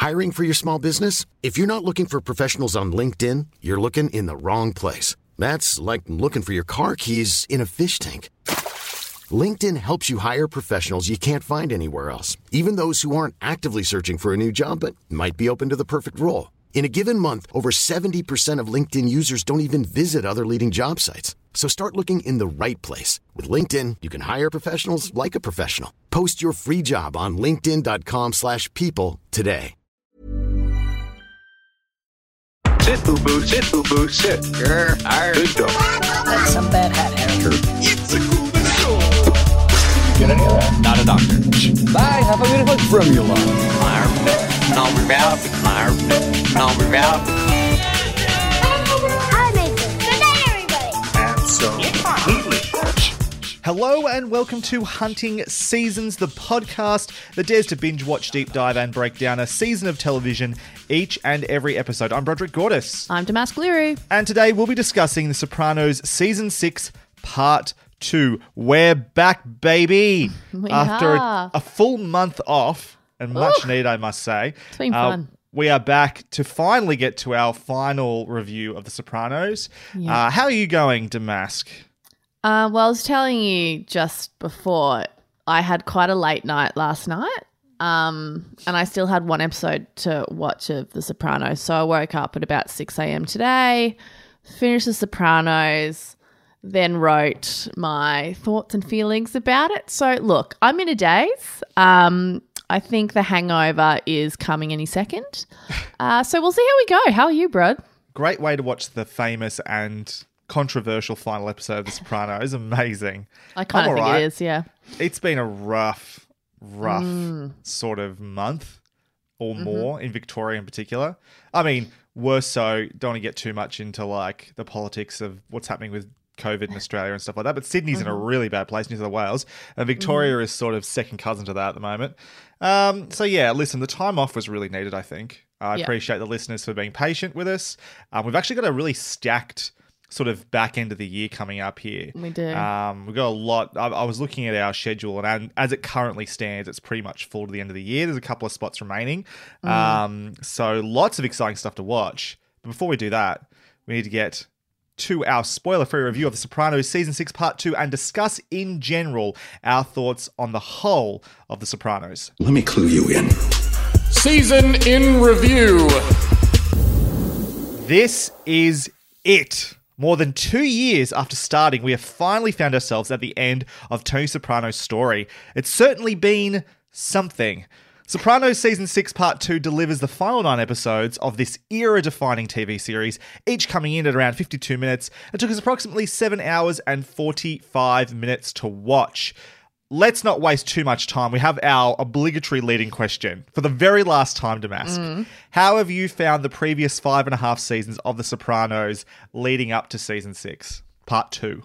Hiring for your small business? If you're not looking for professionals on LinkedIn, you're looking in the wrong place. That's like looking for your car keys in a fish tank. LinkedIn helps you hire professionals you can't find anywhere else, even those who aren't actively searching for a new job but might be open to the perfect role. In a given month, over 70% of LinkedIn users don't even visit other leading job sites. So start looking in the right place. With LinkedIn, you can hire professionals like a professional. Post your free job on linkedin.com/people today. Sit, boo-boo, sit, boo-boo, sit. Good dog. That's some bad hat, Harry. It's a cool show. Get any of that? Not a doctor. Bye, have a beautiful Formula. Absolutely. Hello and welcome to Hunting Seasons, the podcast that dares to binge watch, deep dive and break down a season of television each and every episode. I'm Broderick Gordis. I'm Damask Leary. And today we'll be discussing The Sopranos Season 6, Part 2. We're back, baby! After a full month off, and much needed, I must say. It's been fun. We are back to finally get to our final review of The Sopranos. Yeah. How are you going, Damask? Well, I was telling you just before, I had quite a late night last night, and I still had one episode to watch of The Sopranos. So I woke up at about 6 a.m. today, finished The Sopranos, then wrote my thoughts and feelings about it. So look, I'm in a daze. I think the hangover is coming any second. So we'll see how we go. How are you, Brad? Great way to watch the famous and controversial final episode of The Sopranos. Amazing. I kind of think right. it is, yeah. It's been a rough sort of month or more in Victoria in particular. I mean, worse so, don't want to get too much into like the politics of what's happening with COVID in Australia and stuff like that, but Sydney's in a really bad place, New South Wales, and Victoria is sort of second cousin to that at the moment. So yeah, listen, the time off was really needed, I think. I appreciate the listeners for being patient with us. We've actually got a really stacked sort of back end of the year coming up here. We do. We've got a lot. I was looking at our schedule, and as it currently stands, it's pretty much full to the end of the year. There's a couple of spots remaining. So lots of exciting stuff to watch. But before we do that, we need to get to our spoiler-free review of The Sopranos Season 6 Part 2 and discuss in general our thoughts on the whole of The Sopranos. Let me clue you in. Season in review. This is it. More than 2 years after starting, we have finally found ourselves at the end of Tony Soprano's story. It's certainly been something. Sopranos Season 6 Part 2 delivers the final 9 episodes of this era-defining TV series, each coming in at around 52 minutes. It took us approximately 7 hours and 45 minutes to watch. Let's not waste too much time. We have our obligatory leading question. For the very last time, Damask, how have you found the previous 5.5 seasons of The Sopranos leading up to Season 6, Part 2?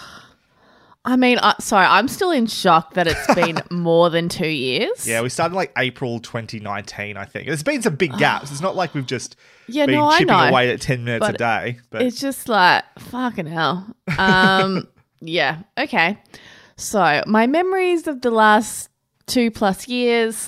I mean, sorry, I'm still in shock that it's been more than 2 years. Yeah, we started like April 2019, I think. There's been some big gaps. It's not like we've just been I chipping know, away at 10 minutes a day. But it's just like, fucking hell. Yeah, okay. So my memories of the last 2+ years,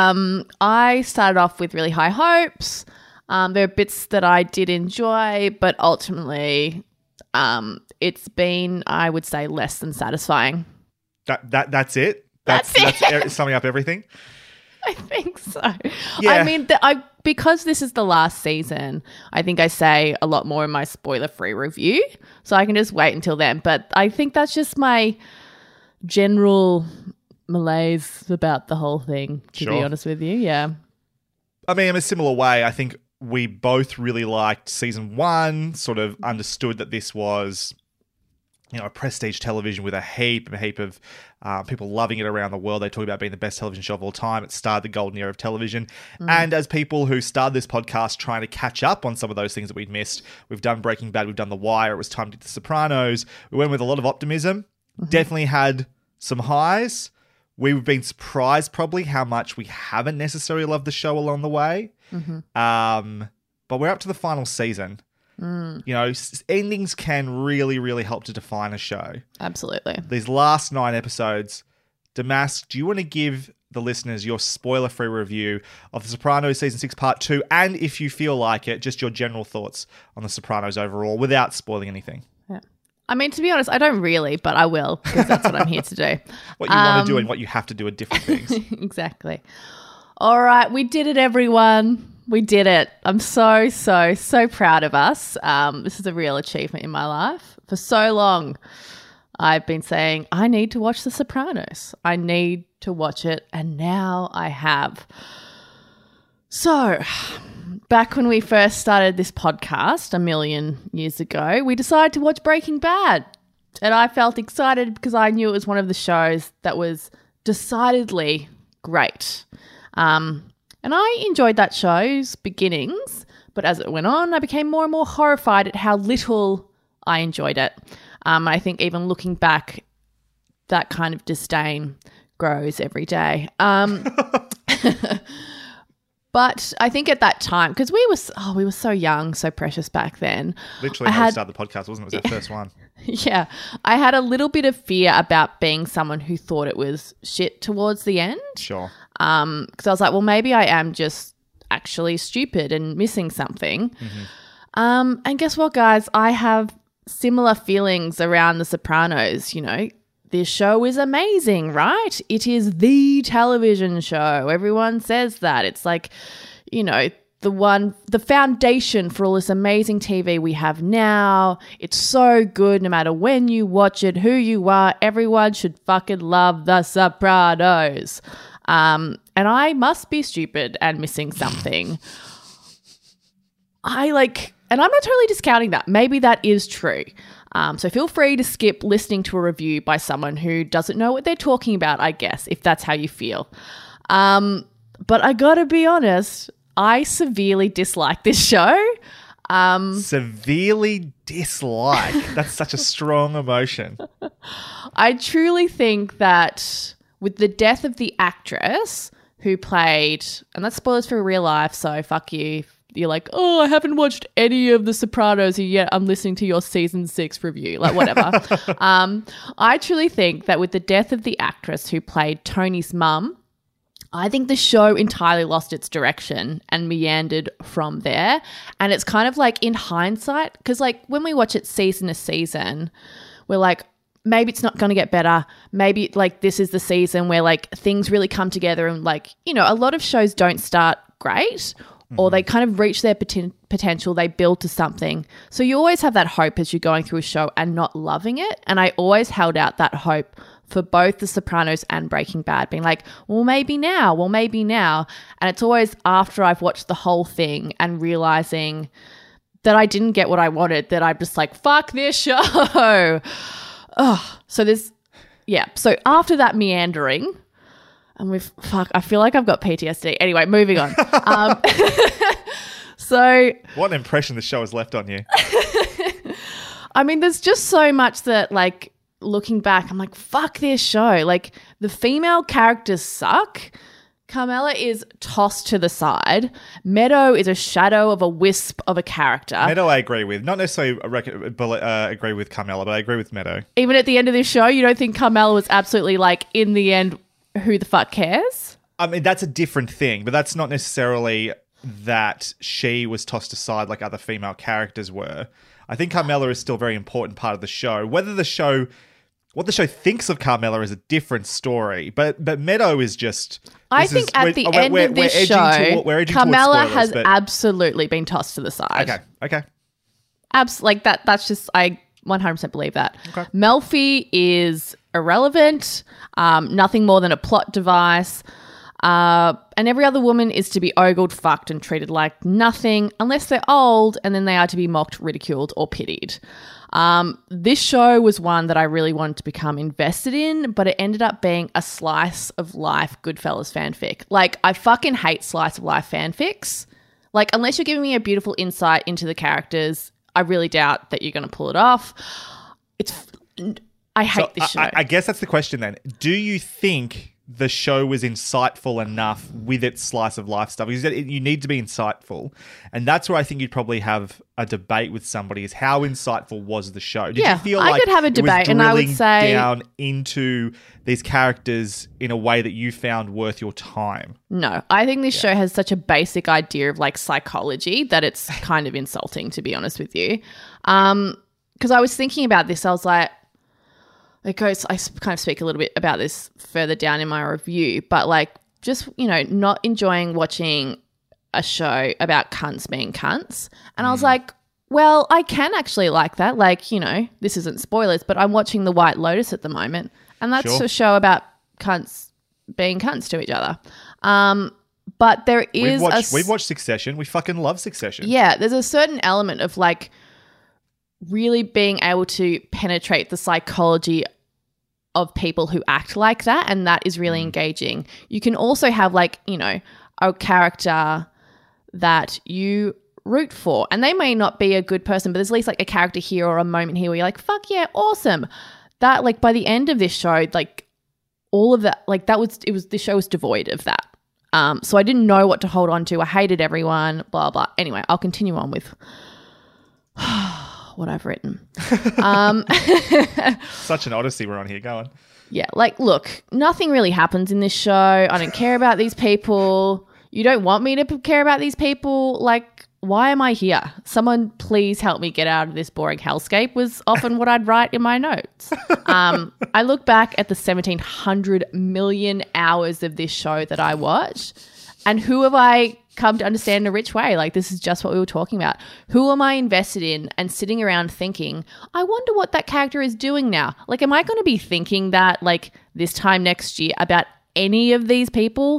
I started off with really high hopes. There are bits that I did enjoy, but ultimately it's been, I would say, less than satisfying. that's it? That's it. That's summing up everything? I think so. Yeah. I mean, because this is the last season, I think I say a lot more in my spoiler-free review, so I can just wait until then. But I think that's just my general malaise about the whole thing, to be honest with you. Yeah. I mean, in a similar way, I think we both really liked Season 1, sort of understood that this was, you know, a prestige television with a heap of people loving it around the world. They talk about being the best television show of all time. It started the golden era of television. And as people who started this podcast trying to catch up on some of those things that we'd missed, we've done Breaking Bad, we've done The Wire, it was time to get The Sopranos. We went with a lot of optimism. Definitely had some highs. We've been surprised probably how much we haven't necessarily loved the show along the way. But we're up to the final season. You know, endings can really, really help to define a show. Absolutely. These last 9 episodes, Damask, do you want to give the listeners your spoiler-free review of The Sopranos Season 6 Part 2, and if you feel like it, just your general thoughts on The Sopranos overall without spoiling anything. Yeah. I mean, to be honest, I don't really, but I will, because that's what I'm here to do. What you want to do and what you have to do are different things. Exactly. All right, we did it, everyone. We did it. I'm so proud of us. This is a real achievement in my life. For so long, I've been saying, I need to watch The Sopranos. I need to watch it, and now I have. So, back when we first started this podcast a million years ago, we decided to watch Breaking Bad. And I felt excited because I knew it was one of the shows that was decidedly great. And I enjoyed that show's beginnings, but as it went on, I became more and more horrified at how little I enjoyed it. I think even looking back, that kind of disdain grows every day. But I think at that time, because we were so young, so precious back then. Literally how we started the podcast, wasn't it? It was our first one. Yeah. I had a little bit of fear about being someone who thought it was shit towards the end. Sure. Because I was like, well, maybe I am just actually stupid and missing something. Mm-hmm. And guess what, guys? I have similar feelings around The Sopranos. You know, this show is amazing, right? It is the television show. Everyone says that. It's like, you know, the foundation for all this amazing TV we have now. It's so good no matter when you watch it, who you are. Everyone should fucking love The Sopranos. And I must be stupid and missing something. And I'm not totally discounting that. Maybe that is true. So feel free to skip listening to a review by someone who doesn't know what they're talking about, I guess, if that's how you feel. But I gotta be honest, I severely dislike this show. Severely dislike? That's such a strong emotion. I truly think that with the death of the actress who played, and that's spoilers for real life, so fuck you. You're like, oh, I haven't watched any of The Sopranos yet. I'm listening to your season 6 review, like whatever. I truly think that with the death of the actress who played Tony's mum, I think the show entirely lost its direction and meandered from there. And it's kind of like in hindsight, because like when we watch it season to season, we're like, maybe it's not going to get better. Maybe like this is the season where like things really come together and like, you know, a lot of shows don't start great or they kind of reach their potential, they build to something. So you always have that hope as you're going through a show and not loving it. And I always held out that hope for both The Sopranos and Breaking Bad, being like, well, maybe now. And it's always after I've watched the whole thing and realizing that I didn't get what I wanted, that I'm just like, fuck this show. So after that meandering, and I feel like I've got PTSD. Anyway, moving on. So what an impression the show has left on you. I mean, there's just so much that like looking back, I'm like, fuck this show. Like the female characters suck. Carmela is tossed to the side. Meadow is a shadow of a wisp of a character. Meadow I agree with. Not necessarily agree with Carmela, but I agree with Meadow. Even at the end of this show, you don't think Carmela was absolutely like, in the end, who the fuck cares? I mean, that's a different thing, but that's not necessarily that she was tossed aside like other female characters were. I think Carmela is still a very important part of the show. What the show thinks of Carmela is a different story, but Meadow is just... I think at the end of this show, Carmela has absolutely been tossed to the side. Okay. Like that's just, I 100% believe that. Okay. Melfi is irrelevant, nothing more than a plot device, and every other woman is to be ogled, fucked, and treated like nothing unless they're old, and then they are to be mocked, ridiculed, or pitied. This show was one that I really wanted to become invested in, but it ended up being a slice of life Goodfellas fanfic. Like, I fucking hate slice of life fanfics. Like, unless you're giving me a beautiful insight into the characters, I really doubt that you're going to pull it off. I hate this show. I guess that's the question then. Do you think the show was insightful enough with its slice of life stuff. You need to be insightful. And that's where I think you'd probably have a debate with somebody is how insightful was the show? Did you feel I could have a debate, and I would say down into these characters in a way that you found worth your time? No, I think this show has such a basic idea of like psychology that it's kind of insulting, to be honest with you. Because I was thinking about this, I was like, I kind of speak a little bit about this further down in my review, but like just, not enjoying watching a show about cunts being cunts. And I was like, well, I can actually like that. Like, this isn't spoilers, but I'm watching The White Lotus at the moment. And that's a show about cunts being cunts to each other. But there is we've watched Succession. We fucking love Succession. Yeah, there's a certain element of like really being able to penetrate the psychology of people who act like that, and that is really engaging. You can also have like, a character that you root for, and they may not be a good person, but there's at least like a character here or a moment here where you're like, fuck yeah, awesome. That like by the end of this show, like all of that, like the show was devoid of that. So I didn't know what to hold on to. I hated everyone, blah, blah. Anyway, I'll continue on with what I've written. Such an odyssey we're on here. Go on. Yeah, like, look, nothing really happens in this show. I don't care about these people. You don't want me to care about these people. Like, why am I here? Someone please help me get out of this boring hellscape was often what I'd write in my notes. I look back at the 1,700 million hours of this show that I watched, and who have I come to understand in a rich way? Like, this is just what we were talking about. Who am I invested in and sitting around thinking, I wonder what that character is doing now? Like, am I going to be thinking that, like, this time next year about any of these people?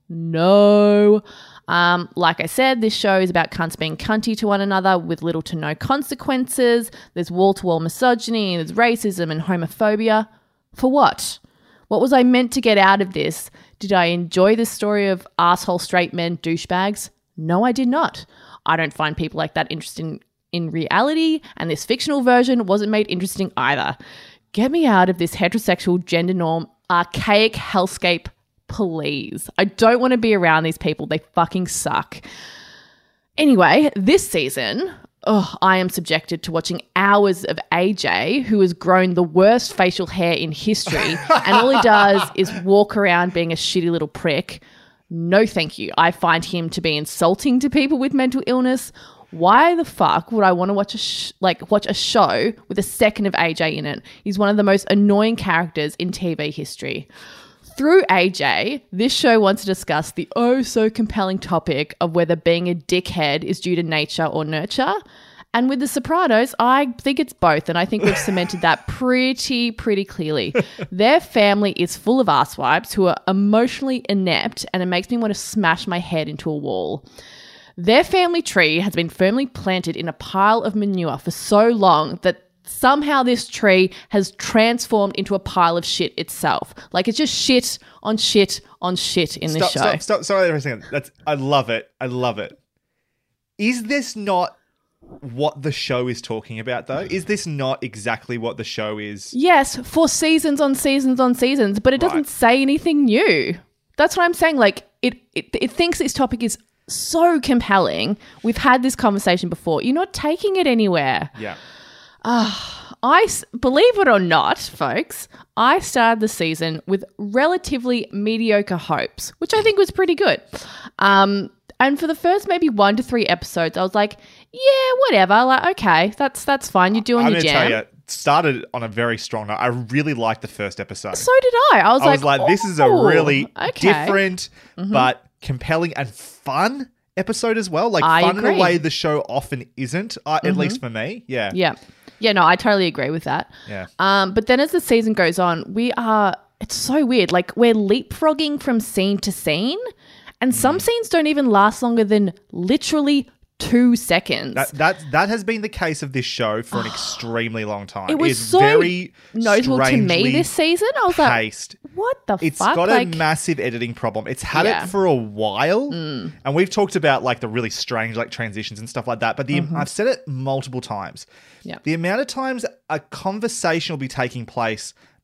No. Like I said, this show is about cunts being cunty to one another with little to no consequences. There's wall-to-wall misogyny, there's racism and homophobia. For what? What was I meant to get out of this? Did I enjoy the story of asshole straight men douchebags? No, I did not. I don't find people like that interesting in reality, and this fictional version wasn't made interesting either. Get me out of this heterosexual gender norm archaic hellscape, please. I don't want to be around these people. They fucking suck. Anyway, this season, I am subjected to watching hours of AJ, who has grown the worst facial hair in history, and all he does is walk around being a shitty little prick. No, thank you. I find him to be insulting to people with mental illness. Why the fuck would I want to watch a show with a second of AJ in it? He's one of the most annoying characters in TV history. Through AJ, this show wants to discuss the so compelling topic of whether being a dickhead is due to nature or nurture. And with The Sopranos, I think it's both, and I think we've cemented that pretty clearly. Their family is full of asswipes who are emotionally inept, and it makes me want to smash my head into a wall. Their family tree has been firmly planted in a pile of manure for so long that somehow this tree has transformed into a pile of shit itself. Like, it's just shit on shit on shit in this show. Stop. Sorry for a second. I love it. Is this not what the show is talking about, though? Is this not exactly what the show is? Yes, for seasons on seasons on seasons, but it doesn't say anything new. That's what I'm saying. Like, it thinks this topic is so compelling. We've had this conversation before. You're not taking it anywhere. Yeah. I believe it or not, folks, I started the season with relatively mediocre hopes, which I think was pretty good. And for the first maybe 1 to 3 episodes, I was like, yeah, whatever. Like, okay, that's fine. You're doing your jam. I'm going to tell you, started on a very strong note. I really liked the first episode. So did I. I was like, this is a really different but compelling and fun episode as well. Like, fun in a way the show often isn't, at least for me. Yeah. Yeah. Yeah, no, I totally agree with that. Yeah. But then as the season goes on, it's so weird. Like, we're leapfrogging from scene to scene, and some scenes don't even last longer than literally 2 seconds. That has been the case of this show for an extremely long time. It was so very notable to me this season. I was paced. Like, what the fuck? It's got a massive editing problem. It's had it for a while, and we've talked about like the really strange like transitions and stuff like that, but I've said it multiple times. Yeah. The amount of times a conversation will be taking place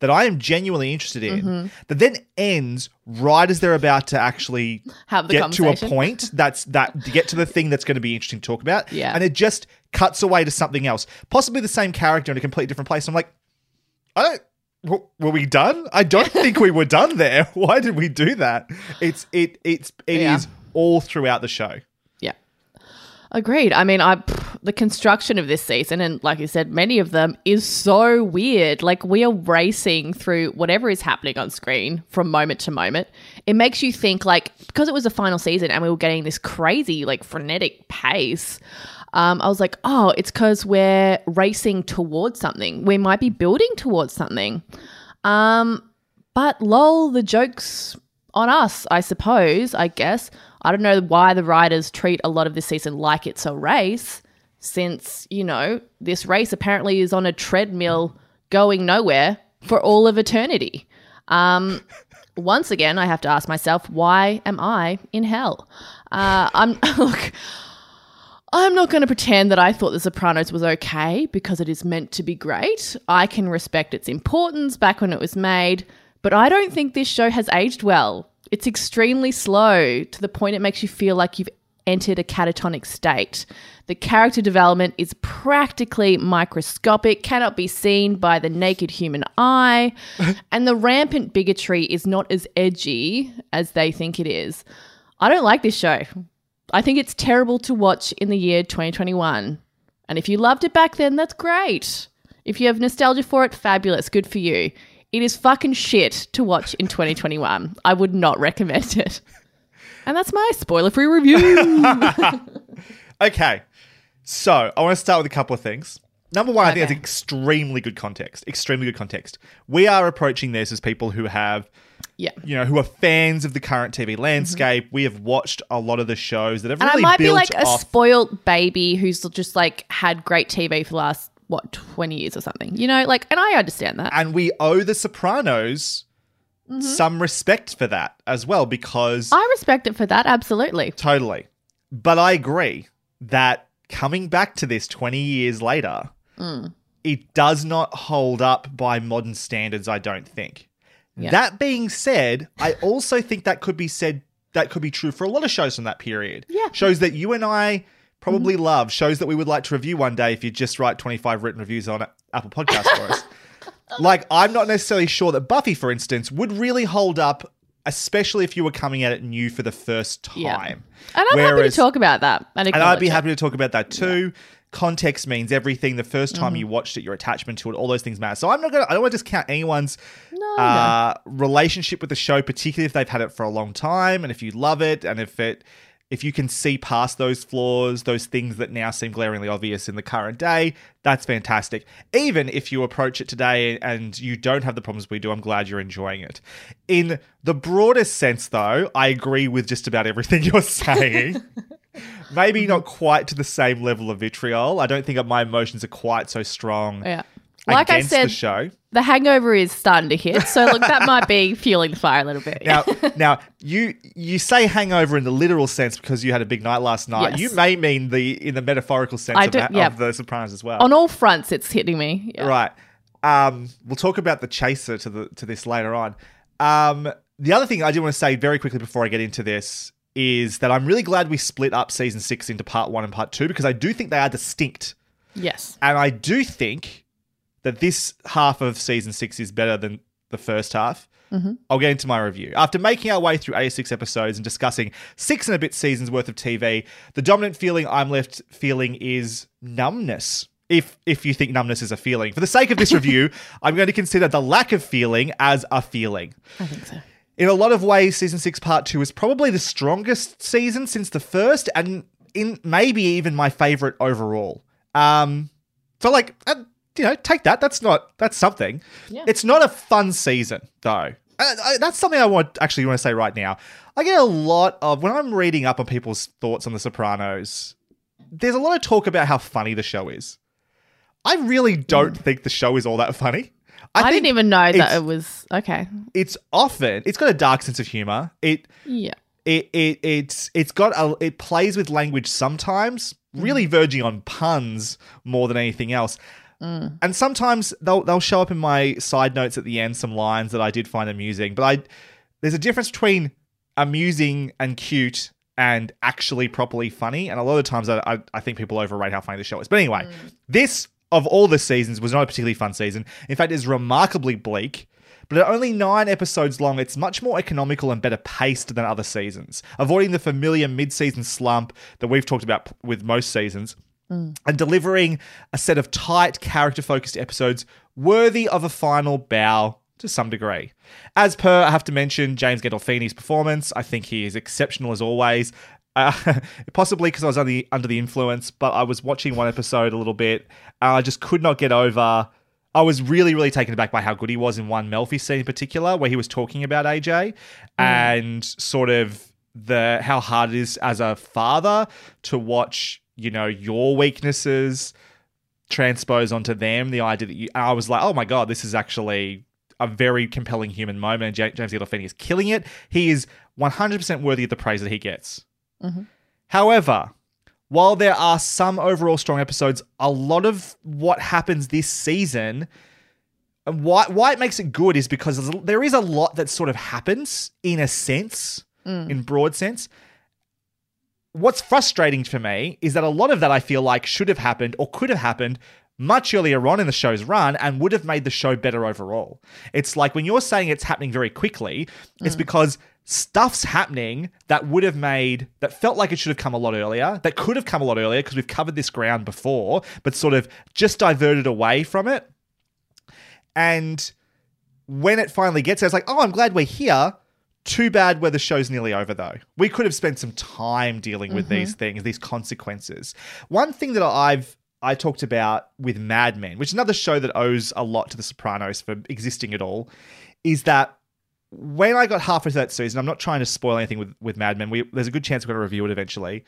that I am genuinely interested in that then ends right as they're about to actually Have the get to a conversation. point to get to the thing that's going to be interesting to talk about. Yeah. And it just cuts away to something else, possibly the same character in a completely different place. I'm like, were we done? I don't think we were done there. Why did we do that? It is all throughout the show. Yeah. Agreed. I mean, the construction of this season, and like you said, many of them, is so weird. Like, we are racing through whatever is happening on screen from moment to moment. It makes you think, like, because it was the final season and we were getting this crazy, like, frenetic pace, I was like, oh, it's because we're racing towards something. We might be building towards something. But lol, the joke's on us, I suppose, I guess. I don't know why the writers treat a lot of this season like it's a race, since, you know, this race apparently is on a treadmill going nowhere for all of eternity. Once again, I have to ask myself, why am I in hell? I'm not going to pretend that I thought The Sopranos was okay because it is meant to be great. I can respect its importance back when it was made, but I don't think this show has aged well. It's extremely slow to the point it makes you feel like you've entered a catatonic state. The character development is practically microscopic, cannot be seen by the naked human eye, and the rampant bigotry is not as edgy as they think it is. I don't like this show. I think it's terrible to watch in the year 2021. And if you loved it back then, that's great. If you have nostalgia for it, fabulous. Good for you. It is fucking shit to watch in 2021. I would not recommend it. And that's my spoiler-free review. Okay. So I want to start with a couple of things. Number one, I think that's extremely good context. Extremely good context. We are approaching this as people who have, who are fans of the current TV landscape. We have watched a lot of the shows that have really built off. And I might be like a spoiled baby who's just like had great TV for the last, 20 years or something. You know, like, and I understand that. And we owe The Sopranos some respect for that as well, because I respect it for that, absolutely. Totally. But I agree that coming back to this 20 years later, it does not hold up by modern standards, I don't think. Yeah. That being said, I also think that could be true for a lot of shows from that period. Yeah. Shows that you and I probably love, shows that we would like to review one day if you just write 25 written reviews on Apple Podcasts for us. Like, I'm not necessarily sure that Buffy, for instance, would really hold up, especially if you were coming at it new for the first time. Yeah. And I'm happy to talk about that. And I'd be happy to talk about that too. Yeah. Context means everything. The first time you watched it, your attachment to it, all those things matter. So I don't want to discount anyone's relationship with the show, particularly if they've had it for a long time and if you love it and if you can see past those flaws, those things that now seem glaringly obvious in the current day, that's fantastic. Even if you approach it today and you don't have the problems we do, I'm glad you're enjoying it. In the broadest sense, though, I agree with just about everything you're saying. Maybe not quite to the same level of vitriol. I don't think my emotions are quite so strong like against I said, the show. The hangover is starting to hit. So, look, that might be fueling the fire a little bit. Now you say hangover in the literal sense because you had a big night last night. Yes. You may mean in the metaphorical sense of The Sopranos as well. On all fronts, it's hitting me. Yeah. Right. We'll talk about the chaser to this later on. The other thing I do want to say very quickly before I get into this is that I'm really glad we split up season 6 into part 1 and part 2 because I do think they are distinct. Yes. And I do think that this half of season 6 is better than the first half. I'll get into my review. After making our way through 86 episodes and discussing 6 and a bit seasons worth of TV, the dominant feeling I'm left feeling is numbness. If you think numbness is a feeling. For the sake of this review, I'm going to consider the lack of feeling as a feeling. I think so. In a lot of ways, season 6 part 2 is probably the strongest season since the first and in maybe even my favorite overall. Take that. That's something. Yeah. It's not a fun season, though. That's something I want to say right now. I get a lot of, when I'm reading up on people's thoughts on The Sopranos, there's a lot of talk about how funny the show is. I really don't think the show is all that funny. I didn't even know that it was, okay. It's got a dark sense of humor. It plays with language sometimes, really verging on puns more than anything else. And sometimes they'll show up in my side notes at the end, some lines that I did find amusing. But there's a difference between amusing and cute and actually properly funny. And a lot of the times I think people overrate how funny the show is. But anyway, this, of all the seasons, was not a particularly fun season. In fact, it's remarkably bleak. But at only 9 episodes long, it's much more economical and better paced than other seasons, avoiding the familiar mid-season slump that we've talked about with most seasons, and delivering a set of tight, character-focused episodes worthy of a final bow to some degree. As per, I have to mention James Gandolfini's performance. I think he is exceptional as always. Possibly because I was under the influence, but I was watching one episode a little bit, and I just could not get over... I was really, really taken aback by how good he was in one Melfi scene in particular, where he was talking about AJ and sort of how hard it is as a father to watch, your weaknesses transpose onto them. The idea that I was like, oh my God, this is actually a very compelling human moment. And James Gandolfini is killing it. He is 100% worthy of the praise that he gets. Mm-hmm. However, while there are some overall strong episodes, a lot of what happens this season, and why it makes it good is because there is a lot that sort of happens in a sense, in broad sense. What's frustrating for me is that a lot of that I feel like should have happened or could have happened much earlier on in the show's run and would have made the show better overall. It's like when you're saying it's happening very quickly, it's because stuff's happening that felt like it should have come a lot earlier, that could have come a lot earlier because we've covered this ground before, but sort of just diverted away from it. And when it finally gets there, it's like, oh, I'm glad we're here. Too bad where the show's nearly over, though. We could have spent some time dealing with these things, these consequences. One thing that I talked about with Mad Men, which is another show that owes a lot to The Sopranos for existing at all, is that when I got halfway through that season, I'm not trying to spoil anything with Mad Men. There's a good chance we're going to review it eventually.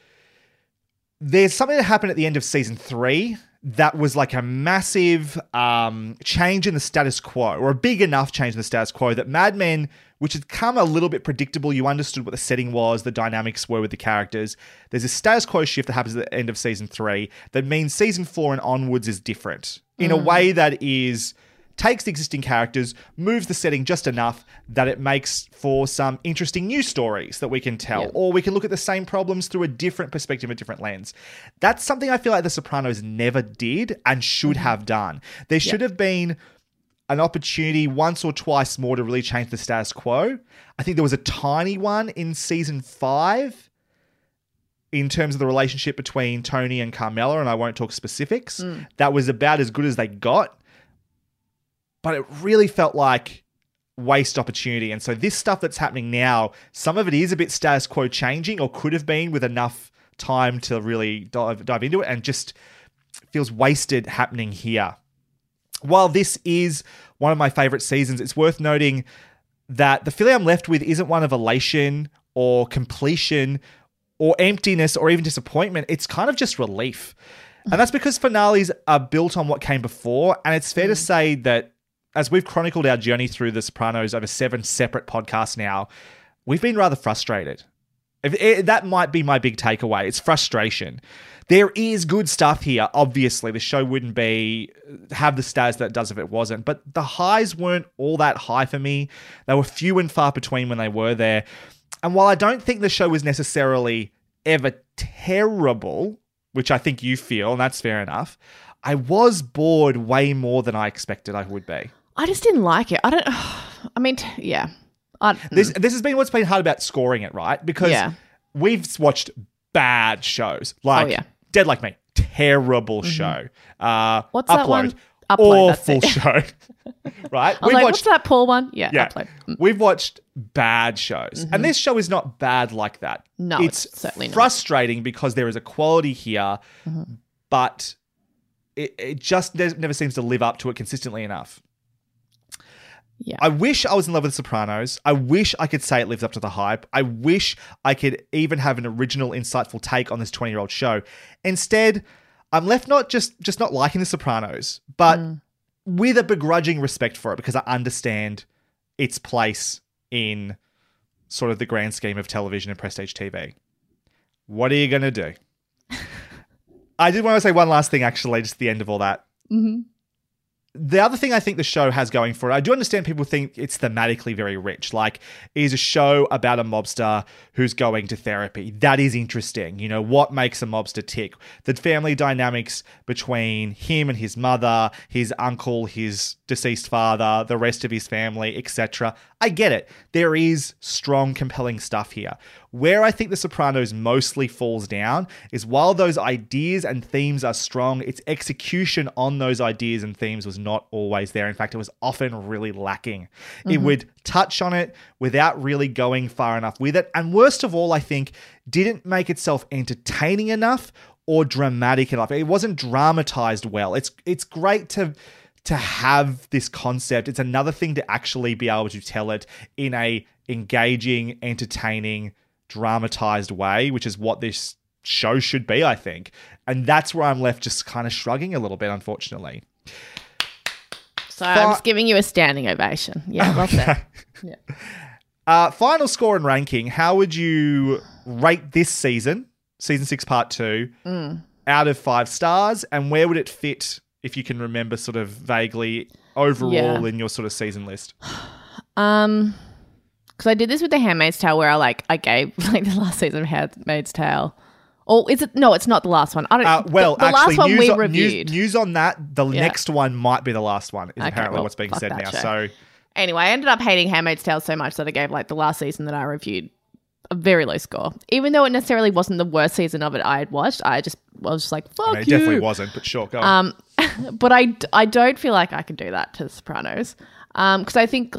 There's something that happened at the end of season 3 that was like a massive change in the status quo, or a big enough change in the status quo that Mad Men, which had come a little bit predictable, you understood what the setting was, the dynamics were with the characters. There's a status quo shift that happens at the end of season 3 that means season 4 and onwards is different in a way that takes the existing characters, moves the setting just enough that it makes for some interesting new stories that we can tell, or we can look at the same problems through a different perspective, a different lens. That's something I feel like The Sopranos never did and should have done. There should have been an opportunity once or twice more to really change the status quo. I think there was a tiny one in season 5 in terms of the relationship between Tony and Carmela, and I won't talk specifics. That was about as good as they got. But it really felt like waste opportunity. And so this stuff that's happening now, some of it is a bit status quo changing, or could have been with enough time to really dive into it, and just feels wasted happening here. While this is one of my favorite seasons, it's worth noting that the feeling I'm left with isn't one of elation or completion or emptiness or even disappointment. It's kind of just relief. And that's because finales are built on what came before. And it's fair to say that as we've chronicled our journey through The Sopranos over 7 separate podcasts now, we've been rather frustrated. That might be my big takeaway. It's frustration. There is good stuff here. Obviously, the show wouldn't have the status that it does if it wasn't. But the highs weren't all that high for me. They were few and far between when they were there. And while I don't think the show was necessarily ever terrible, which I think you feel, and that's fair enough, I was bored way more than I expected I would be. I just didn't like it. This has been what's been hard about scoring it, right? Because we've watched bad shows, like Dead Like Me, terrible show. What's Upload, that one? Upload, awful show. Right? I was like, what's that Paul one? Yeah. Upload. We've watched bad shows, and this show is not bad like that. No, it's certainly frustrating because there is a quality here, but it just never seems to live up to it consistently enough. Yeah. I wish I was in love with The Sopranos. I wish I could say it lives up to the hype. I wish I could even have an original, insightful take on this 20-year-old show. Instead, I'm left not just not liking The Sopranos, but with a begrudging respect for it, because I understand its place in sort of the grand scheme of television and prestige TV. What are you going to do? I did want to say one last thing, actually, just at the end of all that. The other thing I think the show has going for it, I do understand people think it's thematically very rich. Like, it is a show about a mobster who's going to therapy. That is interesting. You know, what makes a mobster tick? The family dynamics between him and his mother, his uncle, his deceased father, the rest of his family, etc. I get it. There is strong, compelling stuff here. Where I think The Sopranos mostly falls down is while those ideas and themes are strong, its execution on those ideas and themes was not always there. In fact, it was often really lacking. It would touch on it without really going far enough with it. And worst of all, I think, didn't make itself entertaining enough or dramatic enough. It wasn't dramatized well. It's great to have this concept. It's another thing to actually be able to tell it in a engaging, entertaining, dramatized way, which is what this show should be, I think. And that's where I'm left just kind of shrugging a little bit, unfortunately. So I'm just giving you a standing ovation. Yeah, well said. Yeah. Final score and ranking. How would you rate this season 6 part 2, out of 5 stars? And where would it fit, if you can remember sort of vaguely, overall in your sort of season list? Because I did this with The Handmaid's Tale, where I gave the last season of Handmaid's Tale. Or is it? No, it's not the last one. I don't. Well, the actually, last one we reviewed. News on that. The next one might be the last one. Is apparently what's being said now. Show. So anyway, I ended up hating Handmaid's Tale so much that I gave the last season that I reviewed a very low score, even though it necessarily wasn't the worst season of it I had watched. I was just like, fuck you. It definitely wasn't, but sure, go on. But I don't feel like I can do that to The Sopranos, because I think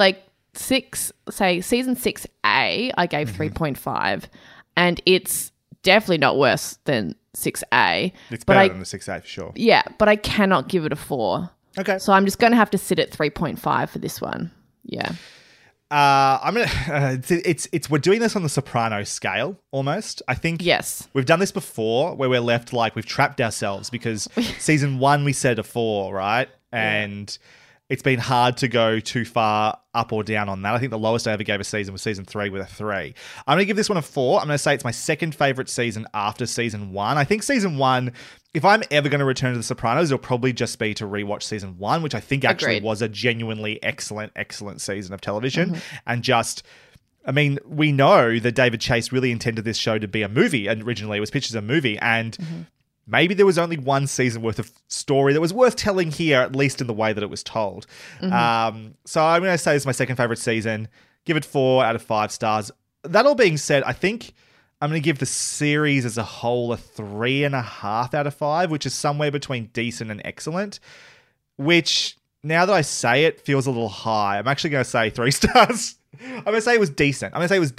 season 6A, I gave 3.5. And it's definitely not worse than 6A. It's better than the 6A for sure. Yeah, but I cannot give it a 4. Okay. So I'm just going to have to sit at 3.5 for this one. Yeah. I'm gonna. We're doing this on the Sopranos scale almost. I think. Yes. We've done this before, where we're left we've trapped ourselves because season 1 we said a 4, right? And it's been hard to go too far up or down on that. I think the lowest I ever gave a season was season 3 with a 3. I'm going to give this one a 4. I'm going to say it's my second favorite season after season 1. I think season 1, if I'm ever going to return to The Sopranos, it'll probably just be to rewatch season 1, which I think actually was a genuinely excellent, excellent season of television. And we know that David Chase really intended this show to be a movie, and originally it was pitched as a movie, and maybe there was only one season worth of story that was worth telling here, at least in the way that it was told. So I'm going to say this is my second favorite season. Give it 4 out of 5 stars. That all being said, I think I'm going to give the series as a whole a 3.5 out of 5, which is somewhere between decent and excellent, which, now that I say it, feels a little high. I'm actually going to say 3 stars. I'm going to say it was decent.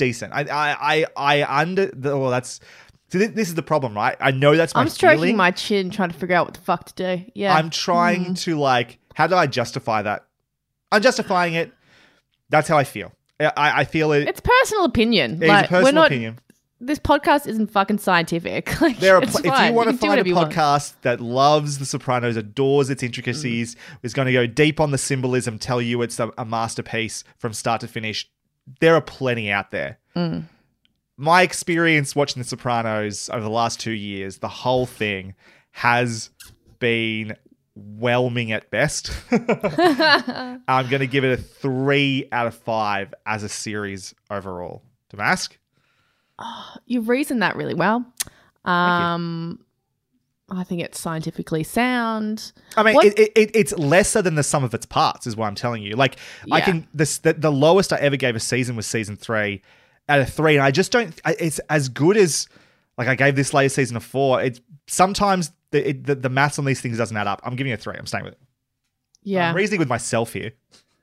This is the problem, right? I know that's my I'm stroking feeling. my chin trying to figure out what the fuck to do. Yeah. I'm trying to how do I justify that? I'm justifying it. That's how I feel. I feel it. It's personal opinion. It's a personal opinion. This podcast isn't fucking scientific. If you want to find a podcast that loves The Sopranos, adores its intricacies, is going to go deep on the symbolism, tell you it's a masterpiece from start to finish, there are plenty out there. My experience watching The Sopranos over the last 2 years, the whole thing has been whelming at best. I'm going to give it a 3 out of 5 as a series overall. Damask? You've reasoned that really well. I think it's scientifically sound. I mean, it's lesser than the sum of its parts, is what I'm telling you. The lowest I ever gave a season was season 3 out of 3, and I just don't. It's as good as I gave this latest season a 4. It's sometimes the maths on these things doesn't add up. I'm giving it a 3. I'm staying with it. Yeah, I'm reasoning with myself here.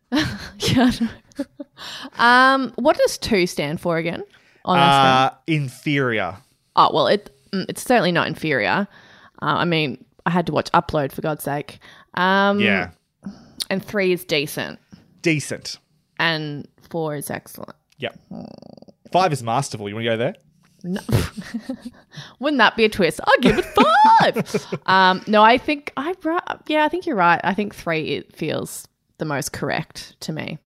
Yeah. What does 2 stand for again? Inferior. Oh, well, it's certainly not inferior. I mean, I had to watch Upload, for God's sake. Yeah. And 3 is decent. Decent. And 4 is excellent. Yep. 5 is masterful. You want to go there? No. Wouldn't that be a twist? I'll give it 5. No, I think I think you're right. I think 3 feels the most correct to me.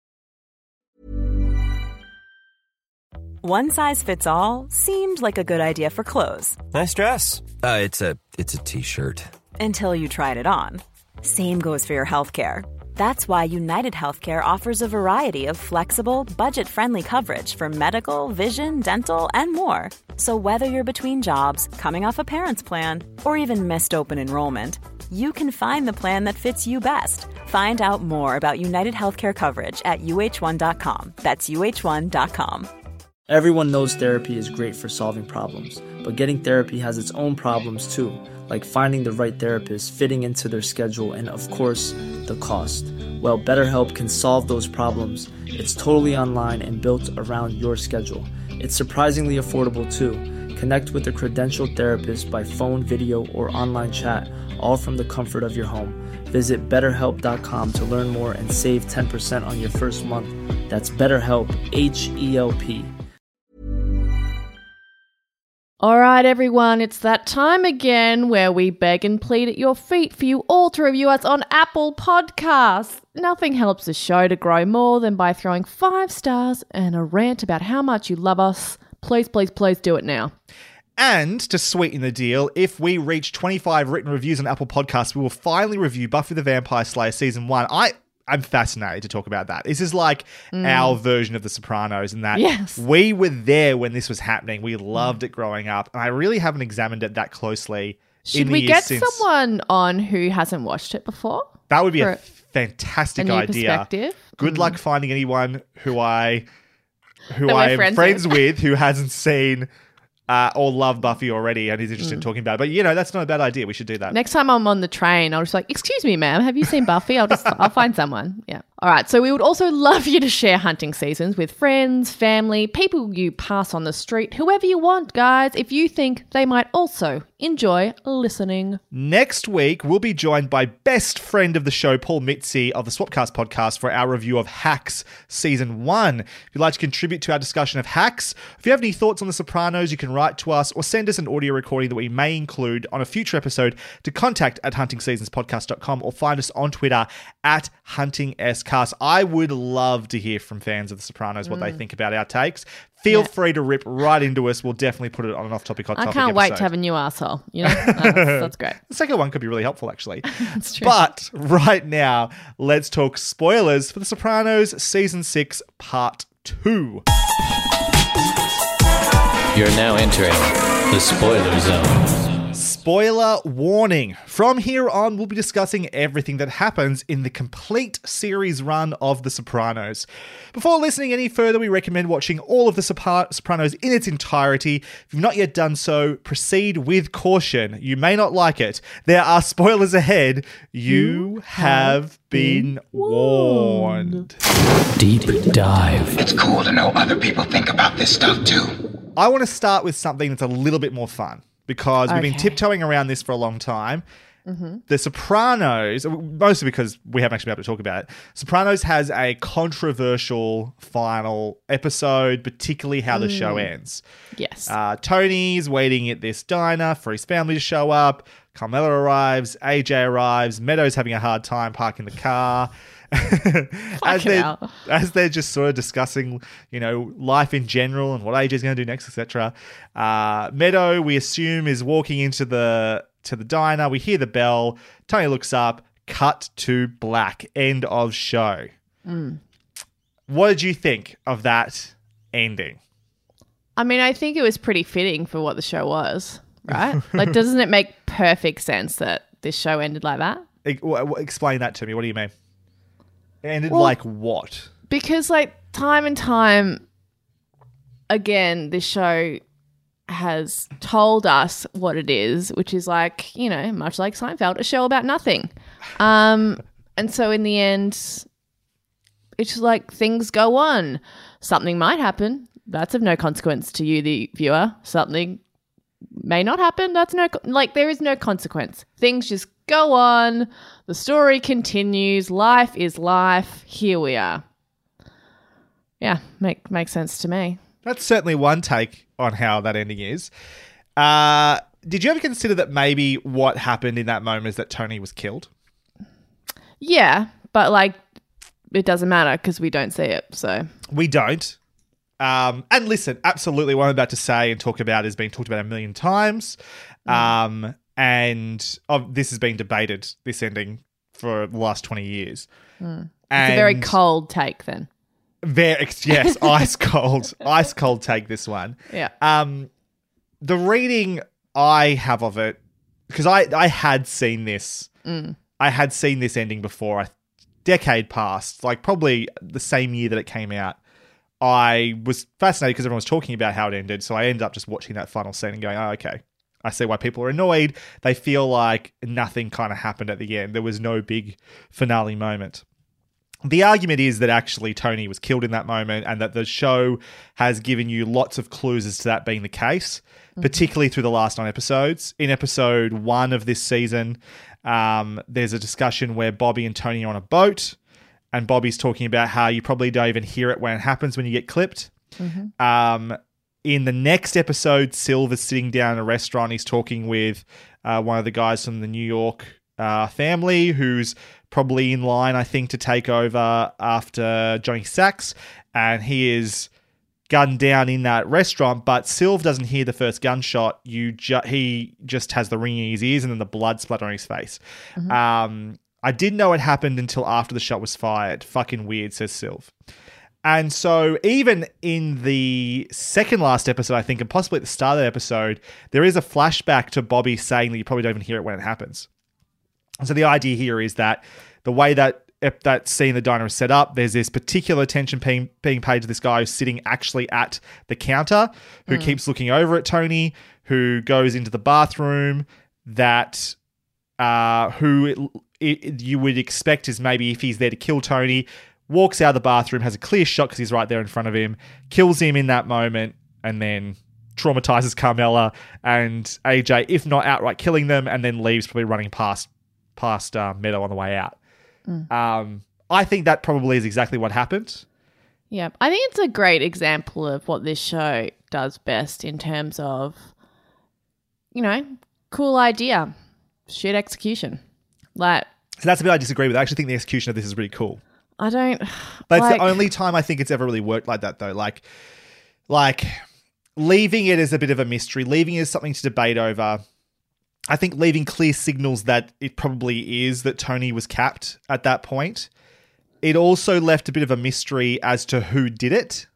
One size fits all seemed like a good idea for clothes. Nice dress. It's a t-shirt. Until you tried it on. Same goes for your healthcare. That's why United Healthcare offers a variety of flexible, budget-friendly coverage for medical, vision, dental, and more. So whether you're between jobs, coming off a parent's plan, or even missed open enrollment, you can find the plan that fits you best. Find out more about United Healthcare coverage at uh1.com. That's uh1.com. Everyone knows therapy is great for solving problems, but getting therapy has its own problems too, like finding the right therapist, fitting into their schedule, and of course, the cost. Well, BetterHelp can solve those problems. It's totally online and built around your schedule. It's surprisingly affordable too. Connect with a credentialed therapist by phone, video, or online chat, all from the comfort of your home. Visit BetterHelp.com to learn more and save 10% on your first month. That's BetterHelp, H-E-L-P. All right, everyone, it's that time again where we beg and plead at your feet for you all to review us on Apple Podcasts. Nothing helps the show to grow more than by throwing 5 stars and a rant about how much you love us. Please, please, please do it now. And to sweeten the deal, if we reach 25 written reviews on Apple Podcasts, we will finally review Buffy the Vampire Slayer Season 1. I'm fascinated to talk about that. This is like our version of The Sopranos in that we were there when this was happening. We loved it growing up. And I really haven't examined it that closely. Should we get someone on who hasn't watched it before? That would be a fantastic idea. Perspective. Good luck finding anyone who I am friends with who hasn't seen or love Buffy already and is interested in talking about it. But, that's not a bad idea. We should do that. Next time I'm on the train, I'll just like, excuse me, ma'am, have you seen Buffy? I'll find someone. Yeah. All right. So we would also love you to share hunting seasons with friends, family, people you pass on the street, whoever you want, guys, if you think they might also enjoy listening. Next week, we'll be joined by best friend of the show, Paul Mitzi of the Swapcast podcast for our review of Hacks Season 1. If you'd like to contribute to our discussion of Hacks, if you have any thoughts on The Sopranos, you can write to us or send us an audio recording that we may include on a future episode to contact@huntingseasonspodcast.com or find us on Twitter @huntingscast. I would love to hear from fans of The Sopranos what they think about our takes. Feel free to rip right into us. We'll definitely put it on an off-topic, hot-topic I can't wait to have a new arsehole. That's great. The second one could be really helpful, actually. That's true. But right now, let's talk spoilers for The Sopranos Season 6, Part 2. You're now entering the spoiler zone. Spoiler warning. From here on, we'll be discussing everything that happens in the complete series run of The Sopranos. Before listening any further, we recommend watching all of The Sopranos in its entirety. If you've not yet done so, proceed with caution. You may not like it. There are spoilers ahead. You have been warned. Deep dive. It's cool to know other people think about this stuff too. I want to start with something that's a little bit more fun, because we've been tiptoeing around this for a long time. The Sopranos, mostly because we haven't actually been able to talk about it, Sopranos has a controversial final episode, particularly how the show ends. Yes. Tony's waiting at this diner for his family to show up. Carmela arrives. AJ arrives. Meadows having a hard time parking the car. as they're just sort of discussing, life in general and what AJ's going to do next, etc. Meadow, we assume, is walking into the diner. We hear the bell. Tony looks up. Cut to black. End of show. What did you think of that ending? I mean, I think it was pretty fitting for what the show was, right? Like, doesn't it make perfect sense that this show ended like that? Explain that to me. What do you mean? It ended like what? Because time and time again, this show has told us what it is, which is much like Seinfeld, a show about nothing. And so in the end, it's just like things go on. Something might happen. That's of no consequence to you, the viewer. Something may not happen. There is no consequence. Things just go on. The story continues. Life is life. Here we are. Yeah, makes sense to me. That's certainly one take on how that ending is. Did you ever consider that maybe what happened in that moment is that Tony was killed? Yeah, but it doesn't matter because we don't see it. So we don't. And listen, absolutely what I'm about to say and talk about has been talked about a million times. And this has been debated, this ending, for the last 20 years. It's a very cold take then. Yes, ice cold take this one. Yeah. The reading I have of it, because I had seen this. I had seen this ending before, a decade past, like probably the same year that it came out. I was fascinated because everyone was talking about how it ended, so I ended up just watching that final scene and going, oh, okay. I see why people are annoyed. They feel like nothing kind of happened at the end. There was no big finale moment. The argument is that actually Tony was killed in that moment and that the show has given you lots of clues as to that being the case, particularly through the last 9 episodes. In episode 1 of this season, there's a discussion where Bobby and Tony are on a boat and Bobby's talking about how you probably don't even hear it when it happens when you get clipped. In the next episode, Silver's sitting down in a restaurant. He's talking with one of the guys from the New York family who's probably in line, I think, to take over after Johnny Sachs. And he is gunned down in that restaurant, but Silv doesn't hear the first gunshot. He just has the ring in his ears and then the blood splatter on his face. I didn't know it happened until after the shot was fired. Fucking weird, says Silv. And so even in the second last episode, I think, and possibly at the start of the episode, there is a flashback to Bobby saying that you probably don't even hear it when it happens. And so the idea here is that the way that scene in the diner is set up, there's this particular attention being paid to this guy who's sitting actually at the counter, who keeps looking over at Tony, who goes into the bathroom, that you would expect is maybe if he's there to kill Tony, walks out of the bathroom, has a clear shot because he's right there in front of him, kills him in that moment, and then traumatizes Carmella and AJ, if not outright killing them, and then leaves, probably running past Meadow on the way out. I think that probably is exactly what happened. Yeah, I think it's a great example of what this show does best in terms of, cool idea, shit execution. So that's a bit I disagree with. I actually think the execution of this is really cool. I don't. But it's the only time I think it's ever really worked like that, though. Like leaving it as a bit of a mystery, leaving it as something to debate over. I think leaving clear signals that it probably is that Tony was capped at that point. It also left a bit of a mystery as to who did it,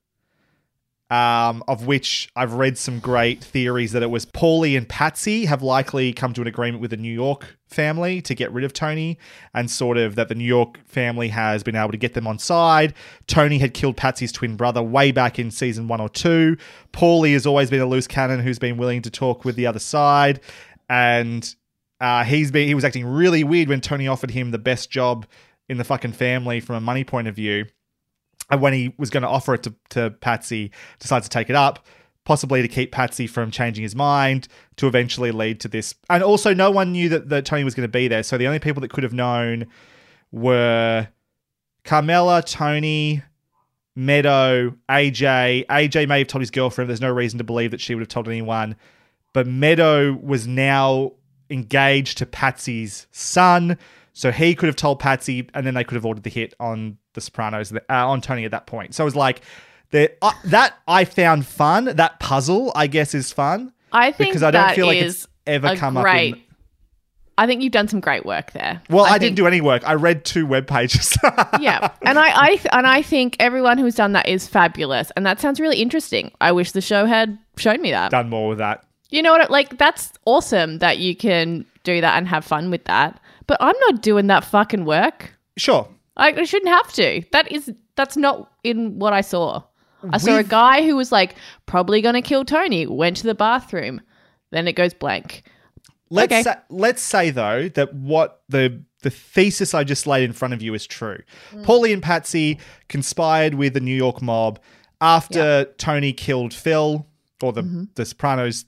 of which I've read some great theories that it was Paulie and Patsy have likely come to an agreement with the New York family to get rid of Tony, and sort of that the New York family has been able to get them on side. Tony had killed Patsy's twin brother way back in season 1 or 2. Paulie has always been a loose cannon who's been willing to talk with the other side. And he was acting really weird when Tony offered him the best job in the fucking family from a money point of view. And when he was going to offer it to Patsy, decides to take it up, possibly to keep Patsy from changing his mind, to eventually lead to this. And also no one knew that Tony was going to be there. So the only people that could have known were Carmella, Tony, Meadow, AJ. AJ may have told his girlfriend. There's no reason to believe that she would have told anyone. But Meadow was now engaged to Patsy's son, so he could have told Patsy, and then they could have ordered the hit on The Sopranos, on Tony at that point. So it was like, that I found fun. That puzzle, I guess, is fun. I think because I don't feel like it's ever come up in... I think you've done some great work there. Well, I didn't do any work. I read 2 web pages. Yeah, and I think everyone who's done that is fabulous, and that sounds really interesting. I wish the show had shown me that. Done more with that. You know what? That's awesome that you can do that and have fun with that. But I'm not doing that fucking work. Sure. I shouldn't have to. That's not in what I saw. I saw a guy who was probably going to kill Tony, went to the bathroom, then it goes blank. Let's say though that what the thesis I just laid in front of you is true. Paulie and Patsy conspired with the New York mob after Tony killed Phil, or the Sopranos.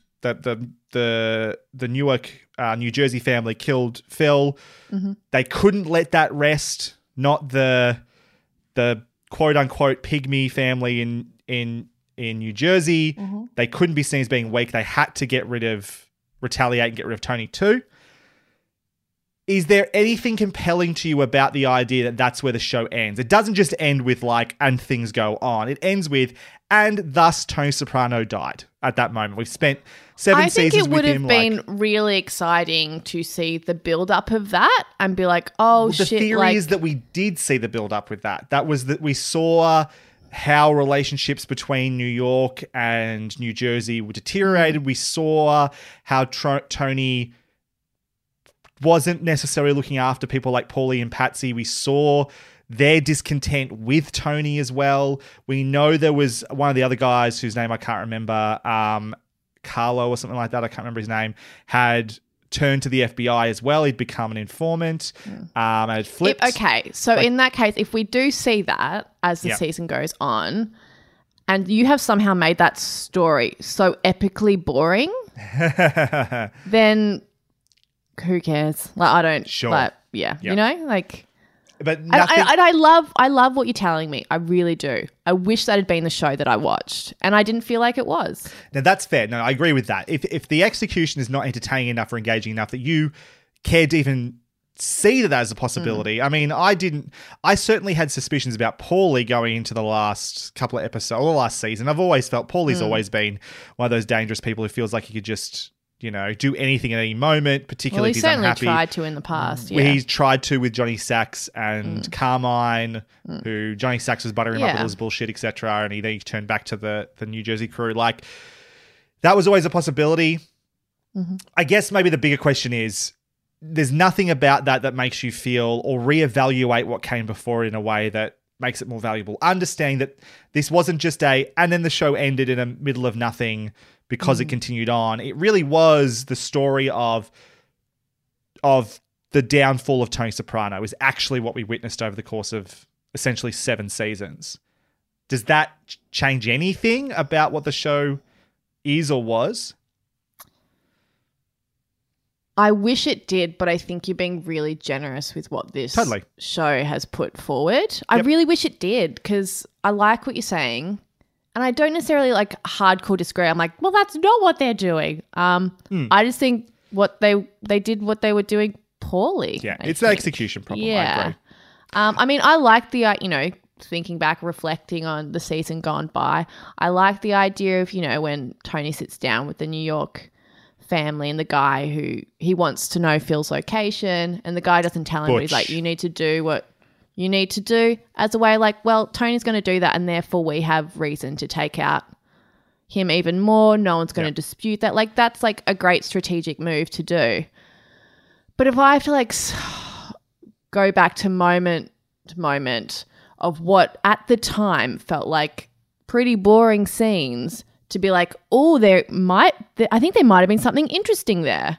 The Newark, New Jersey family killed Phil. They couldn't let that rest. Not the quote unquote pygmy family in New Jersey. They couldn't be seen as being weak. They had to retaliate and get rid of Tony too. is there anything compelling to you about the idea that that's where the show ends? It doesn't just end with like, and things go on. It ends with, and thus Tony Soprano died at that moment. We've spent 7 seasons with him. I think it would have been really exciting to see the build-up of that and be like, oh, shit. The theory is that we did see the build-up with that. That was that we saw how relationships between New York and New Jersey were deteriorated. We saw how Tony wasn't necessarily looking after people like Paulie and Patsy. We saw their discontent with Tony as well. We know there was one of the other guys whose name I can't remember, Carlo or something like that, I can't remember his name, had turned to the FBI as well. He'd become an informant and had flipped. So in that case, if we do see that as the season goes on and you have somehow made that story so epically boring, then who cares? Like, I don't. Sure. Like, yeah. You know, like. But nothing. I love what you're telling me. I really do. I wish that had been the show that I watched, and I didn't feel like it was. Now that's fair. No, I agree with that. If the execution is not entertaining enough or engaging enough that you cared to even see that as a possibility. I mean, I certainly had suspicions about Paulie going into the last couple of episodes or the last season. I've always felt Paulie's always been one of those dangerous people who feels like he could just, you know, do anything at any moment, particularly if he's unhappy. He certainly tried to in the past, He's tried to with Johnny Sachs and Carmine, who Johnny Sachs was buttering him up with all his bullshit, etc. And then he turned back to the New Jersey crew. Like, that was always a possibility. I guess maybe the bigger question is, there's nothing about that makes you feel or reevaluate what came before in a way that makes it more valuable. Understanding that this wasn't just and then the show ended in the middle of nothing because it continued on. It really was the story of the downfall of Tony Soprano is actually what we witnessed over the course of essentially 7 seasons. Does that change anything about what the show is or was? I wish it did, but I think you're being really generous with what this show has put forward. I really wish it did, because I like what you're saying. And I don't necessarily like hardcore disagree. I'm like, well, that's not what they're doing. I just think they did what they were doing poorly. Yeah, it's the execution problem. Yeah. I agree. I mean, I like the, thinking back, reflecting on the season gone by, I like the idea of, when Tony sits down with the New York family and the guy who he wants to know Phil's location, and the guy doesn't tell him, but he's like, you need to do what you need to do, as a way like, well, Tony's going to do that, and therefore we have reason to take out him even more. No one's going to dispute that. Like, that's like a great strategic move to do. But if I have to go back to moment of what at the time felt like pretty boring scenes, to be like, oh, I think there might have been something interesting there.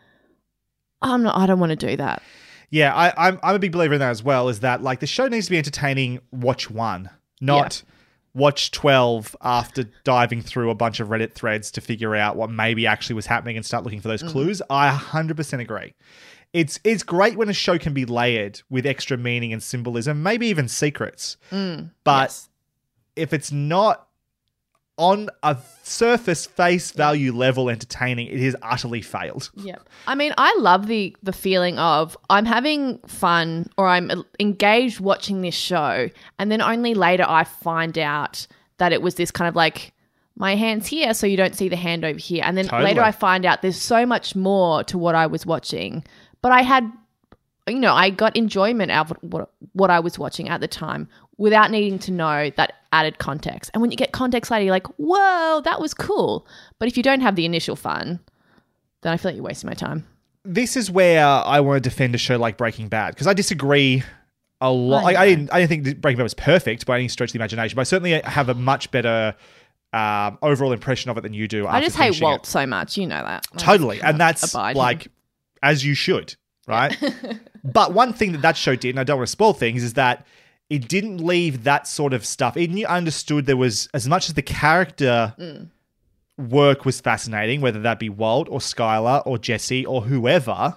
I don't want to do that. Yeah, I'm a big believer in that as well, is that like the show needs to be entertaining, watch 1, not watch 12 after diving through a bunch of Reddit threads to figure out what maybe actually was happening and start looking for those clues. I 100% agree. It's great when a show can be layered with extra meaning and symbolism, maybe even secrets. But if it's not on a surface face value level entertaining, it has utterly failed. Yeah. I mean, I love the feeling of I'm having fun or I'm engaged watching this show, and then only later I find out that it was this kind of like, my hand's here so you don't see the hand over here. And then later I find out there's so much more to what I was watching. But I had, I got enjoyment out of what I was watching at the time without needing to know that added context. And when you get context later, you're like, whoa, that was cool. But if you don't have the initial fun, then I feel like you're wasting my time. This is where I want to defend a show like Breaking Bad, because I disagree a lot. I didn't think Breaking Bad was perfect by any stretch of the imagination, but I certainly have a much better overall impression of it than you do. I just hate Walt so much. You know that. Totally. And that's like, as you should, right? But one thing that show did, and I don't want to spoil things, is that it didn't leave that sort of stuff. You understood there was, as much as the character work was fascinating, whether that be Walt or Skylar or Jesse or whoever,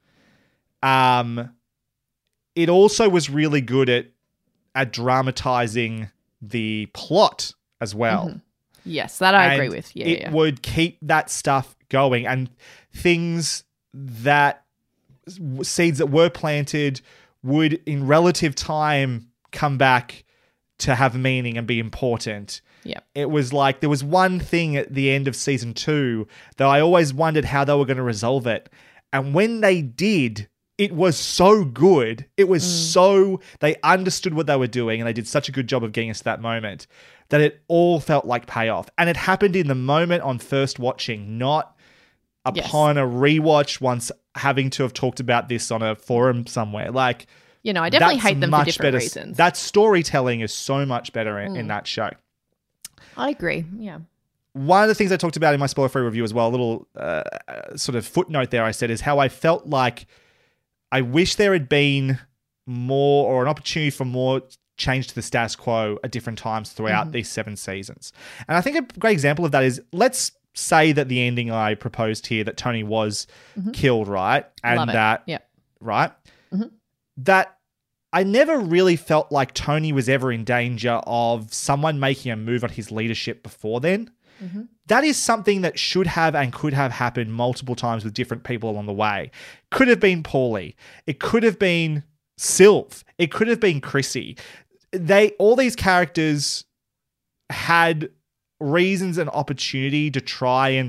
it also was really good at dramatizing the plot as well. Yes, that I agree with. Yeah, it would keep that stuff going, and things that seeds that were planted would, in relative time, come back to have meaning and be important. Yeah. It was like there was one thing at the end of season 2 that I always wondered how they were going to resolve it. And when they did, it was so good. It was so, they understood what they were doing and they did such a good job of getting us to that moment that it all felt like payoff. And it happened in the moment on first watching, not upon a rewatch once having to have talked about this on a forum somewhere. Like, you know, I definitely hate them for different reasons. That storytelling is so much better in that show. I agree. Yeah. One of the things I talked about in my spoiler-free review as well, a little sort of footnote there I said, is how I felt like I wish there had been more, or an opportunity for more change to the status quo at different times throughout these 7 seasons. And I think a great example of that is, let's say that the ending I proposed here, that Tony was killed, right? And Love it. that, Yep. right? That I never really felt like Tony was ever in danger of someone making a move on his leadership before then. That is something that should have and could have happened multiple times with different people along the way. Could have been Paulie. It could have been Sylv. It could have been Chrissy. All these characters had reasons and opportunity to try and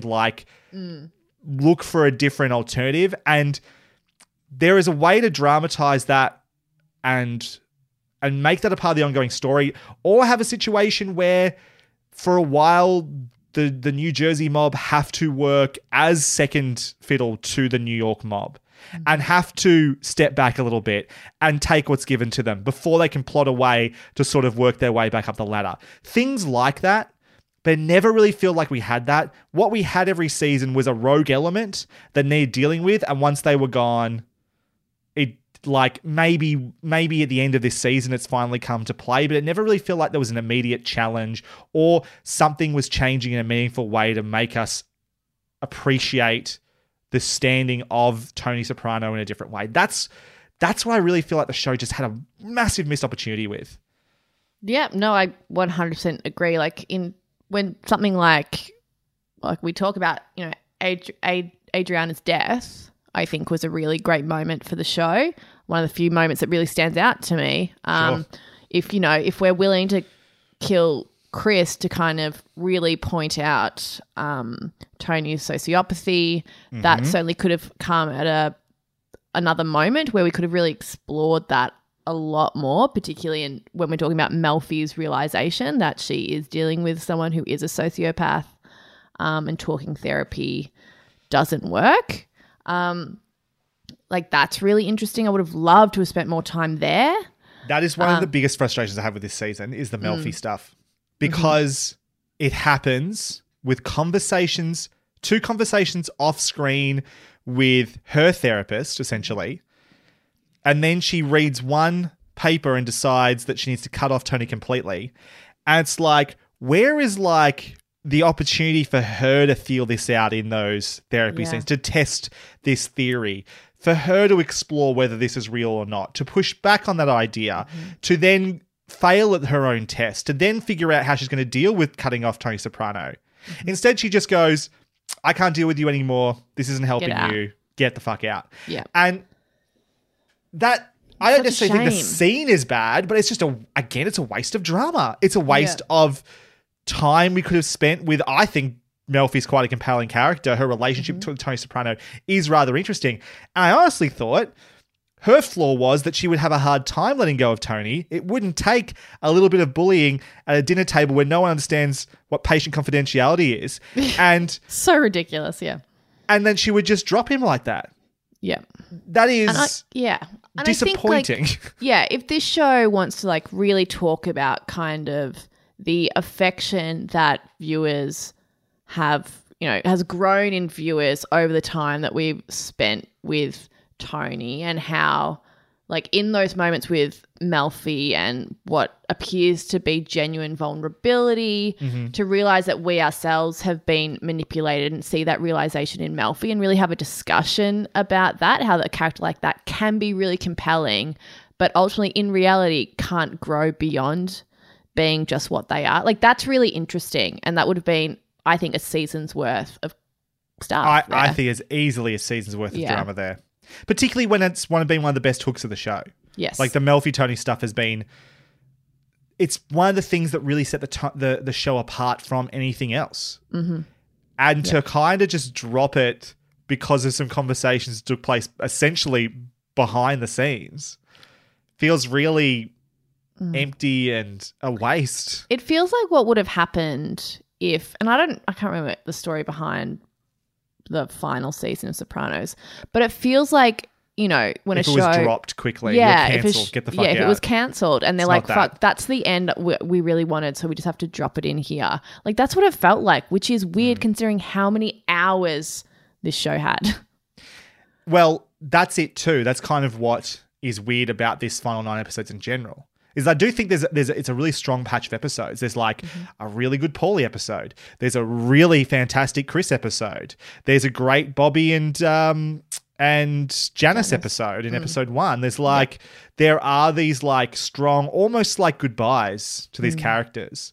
look for a different alternative. And there is a way to dramatize that and make that a part of the ongoing story, or have a situation where for a while the New Jersey mob have to work as second fiddle to the New York mob and have to step back a little bit and take what's given to them before they can plot a way to sort of work their way back up the ladder. Things like that, but never really feel like we had that. What we had every season was a rogue element that needed dealing with, and once they were gone, it like maybe at the end of this season it's finally come to play, but it never really felt like there was an immediate challenge or something was changing in a meaningful way to make us appreciate the standing of Tony Soprano in a different way. That's what I really feel like the show just had a massive missed opportunity with. Yeah, no, I 100% agree. Like when something like we talk about, you know, Adriana's death, I think was a really great moment for the show. One of the few moments that really stands out to me. Sure. If we're willing to kill Chris to kind of really point out Tony's sociopathy, that certainly could have come at another moment where we could have really explored that a lot more, particularly when we're talking about Melfi's realization that she is dealing with someone who is a sociopath, and talking therapy doesn't work. That's really interesting. I would have loved to have spent more time there. That is one of the biggest frustrations I have with this season is the Melfi stuff, because it happens with two conversations off screen with her therapist, essentially. And then she reads one paper and decides that she needs to cut off Tony completely. And it's like, where is the opportunity for her to feel this out in those therapy scenes, to test this theory, for her to explore whether this is real or not, to push back on that idea, to then fail at her own test, to then figure out how she's going to deal with cutting off Tony Soprano. Instead, she just goes, I can't deal with you anymore. This isn't helping you. Get the fuck out. Yeah. And that, I don't necessarily think the scene is bad, but it's just it's a waste of drama. It's a waste of time we could have spent with, I think Melfi's quite a compelling character. Her relationship to Tony Soprano is rather interesting. And I honestly thought her flaw was that she would have a hard time letting go of Tony. It wouldn't take a little bit of bullying at a dinner table where no one understands what patient confidentiality is. And so ridiculous, yeah. And then she would just drop him like that. Yeah. That is And disappointing. I think, if this show wants to really talk about kind of the affection that viewers have, has grown in viewers over the time that we've spent with Tony, and how in those moments with Melfi and what appears to be genuine vulnerability, to realize that we ourselves have been manipulated, and see that realization in Melfi and really have a discussion about that, how a character like that can be really compelling, but ultimately in reality can't grow beyond being just what they are. That's really interesting. And that would have been, I think, a season's worth of stuff. I think it's easily a season's worth of drama there. Particularly when it's been one of the best hooks of the show. Yes. Like the Melfi Tony stuff has been... It's one of the things that really set the show apart from anything else. Mm-hmm. And to kind of just drop it because of some conversations that took place essentially behind the scenes feels really empty and a waste. It feels like what would have happened if, and I can't remember the story behind the final season of Sopranos, but it feels like, you know, when if a it show was dropped quickly, cancelled, get the fuck out. Yeah, if it was cancelled and they're It's like, not fuck, that. that's the end we really wanted, so we just have to drop it in here. Like, that's what it felt like, which is weird considering how many hours this show had. Well, that's it too. That's kind of what is weird about this final 9 episodes in general. Is I do think it's a really strong patch of episodes. There's like a really good Paulie episode. There's a really fantastic Chris episode. There's a great Bobby and Janice episode in episode 1. There's like there are these like strong, almost like goodbyes to these characters.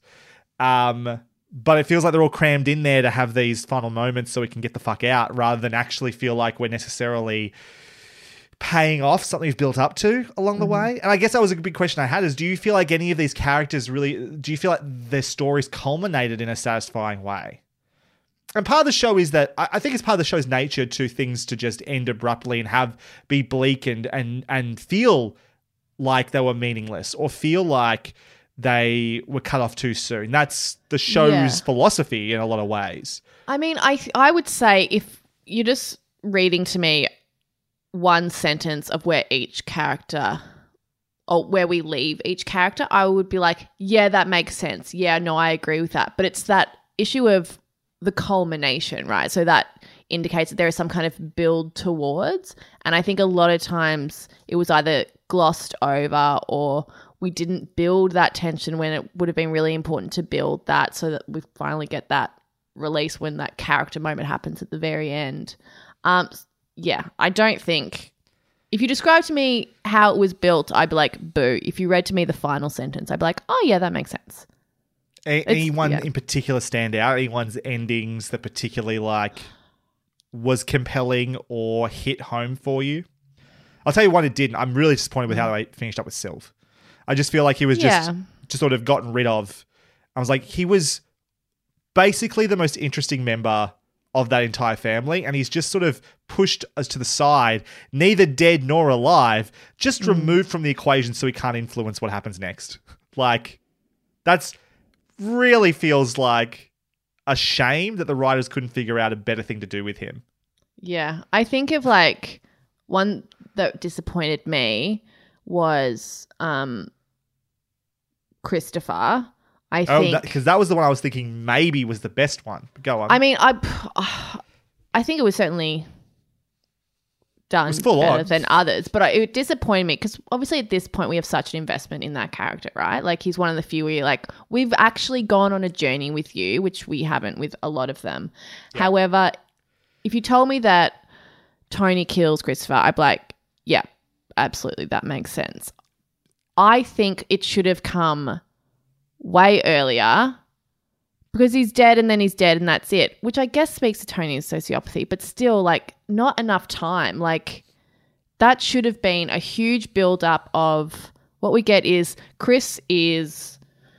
But it feels like they're all crammed in there to have these final moments so we can get the fuck out, rather than actually feel like we're necessarily paying off something we've built up to along the way. And I guess that was a big question I had, is do you feel like any of these characters do you feel like their stories culminated in a satisfying way? And part of the show is that I think it's part of the show's nature to things to just end abruptly and be bleak and feel like they were meaningless or feel like they were cut off too soon. That's the show's philosophy in a lot of ways. I mean, I would say if you're just reading to me one sentence of where each character or where we leave each character, I would be like, yeah, that makes sense. Yeah, no, I agree with that. But it's that issue of the culmination, right? So that indicates that there is some kind of build towards. And I think a lot of times it was either glossed over or we didn't build that tension when it would have been really important to build that, so that we finally get that release when that character moment happens at the very end. Yeah, I don't think... If you describe to me how it was built, I'd be like, boo. If you read to me the final sentence, I'd be like, oh, yeah, that makes sense. Anyone in particular stand out? Anyone's endings that particularly like was compelling or hit home for you? I'll tell you one it didn't. I'm really disappointed with how they finished up with Sylv. I just feel like he was just sort of gotten rid of. I was like, he was basically the most interesting member of that entire family, and he's just sort of pushed us to the side, neither dead nor alive, just removed from the equation so he can't influence what happens next. Like, that's really feels like a shame that the writers couldn't figure out a better thing to do with him. Yeah, I think of like one that disappointed me was Christopher. I think because that was the one I was thinking maybe was the best one. Go on. I mean, I think it was certainly done better than others, but it disappointed me because obviously at this point we have such an investment in that character, right? Like he's one of the few where you're like, we've actually gone on a journey with you, which we haven't with a lot of them. Yeah. However, if you told me that Tony kills Christopher, I'd be like, yeah, absolutely, that makes sense. I think it should have come way earlier because he's dead and then he's dead and that's it, which I guess speaks to Tony's sociopathy, but still, like, not enough time. Like, that should have been a huge build-up of what we get is Chris he's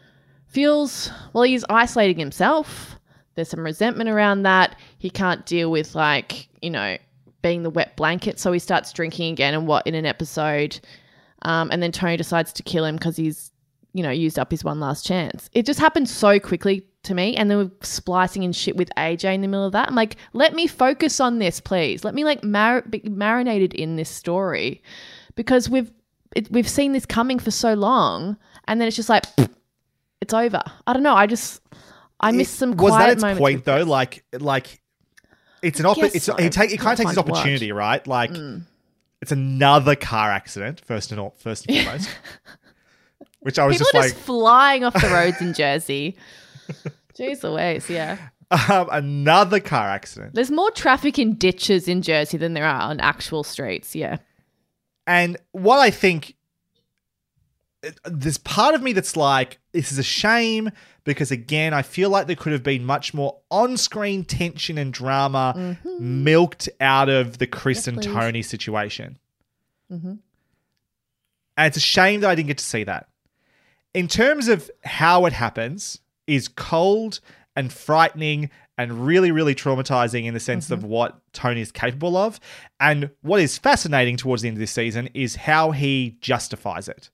isolating himself. There's some resentment around that. He can't deal with, like, you know, being the wet blanket, so he starts drinking again in an episode. And then Tony decides to kill him because he's, you know, used up his one last chance. It just happened so quickly to me, and then we're splicing in shit with AJ in the middle of that. I'm like, let me focus on this, please. Let me like be marinated in this story, because we've seen this coming for so long, and then it's just like it's over. I don't know. I missed some quiet moments. Was that its point though? Like it's an he kind of takes his opportunity, right? Like it's another car accident first and foremost. Which I was People just are like... just flying off the roads in Jersey. Jeez Louise, yeah. Another car accident. There's more traffic in ditches in Jersey than there are on actual streets, yeah. And what I think there's part of me that's like, this is a shame because, again, I feel like there could have been much more on-screen tension and drama milked out of the Chris and Tony situation. And it's a shame that I didn't get to see that. In terms of how it happens, is cold and frightening and really, really traumatizing in the sense of what Tony is capable of. And what is fascinating towards the end of this season is how he justifies it.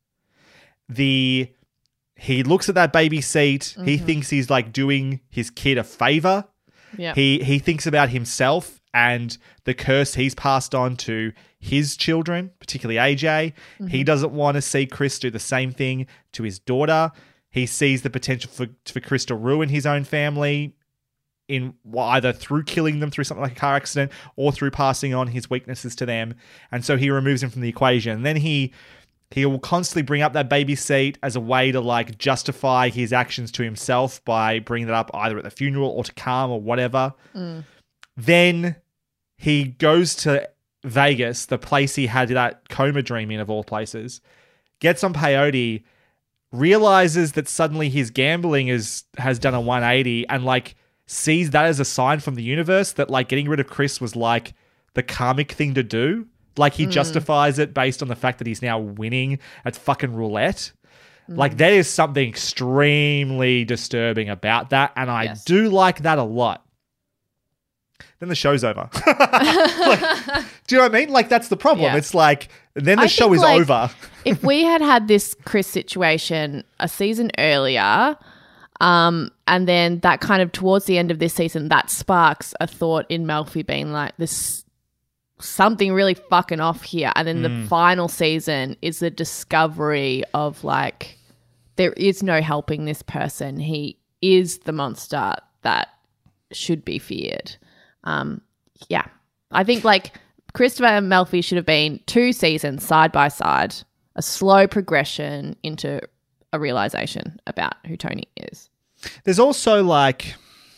He looks at that baby seat. He thinks he's like doing his kid a favor. Yeah. He thinks about himself and the curse he's passed on to his children, particularly AJ. He doesn't want to see Chris do the same thing to his daughter. He sees the potential for Chris to ruin his own family in either through killing them through something like a car accident or through passing on his weaknesses to them. And so he removes him from the equation. And then he will constantly bring up that baby seat as a way to like justify his actions to himself by bringing it up either at the funeral or to Calm or whatever. Then he goes to Vegas, the place he had that coma dream in of all places, gets on peyote, realizes that suddenly his gambling has done a 180 and like sees that as a sign from the universe that like getting rid of Chris was like the karmic thing to do. Like he justifies it based on the fact that he's now winning at fucking roulette. Like there is something extremely disturbing about that. And I do like that a lot. Then the show's over. Like, do you know what I mean? Like that's the problem. Yeah. It's like, then the show is over. If we had this Chris situation a season earlier, and then that kind of towards the end of this season, that sparks a thought in Melfi being like, this something really fucking off here. And then the final season is the discovery of like, there is no helping this person. He is the monster that should be feared. Yeah. I think like Christopher and Melfi should have been 2 seasons side by side, a slow progression into a realization about who Tony is. There's also like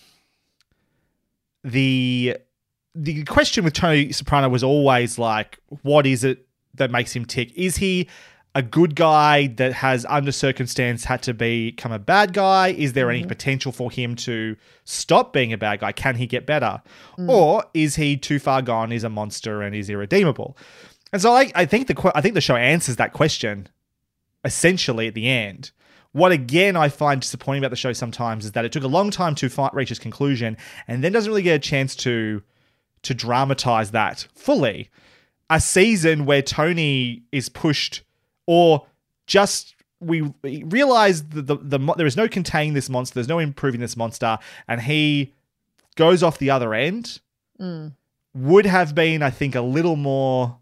the question with Tony Soprano was always like, what is it that makes him tick? Is he a good guy that has under circumstance had to become a bad guy? Is there any potential for him to stop being a bad guy? Can he get better? Or is he too far gone, is a monster and is irredeemable? And so I think the show answers that question essentially at the end. What again I find disappointing about the show sometimes is that it took a long time to reach its conclusion and then doesn't really get a chance to dramatize that fully. A season where Tony is pushed, or just we realize that there is no containing this monster, there's no improving this monster, and he goes off the other end, would have been, I think, a little more,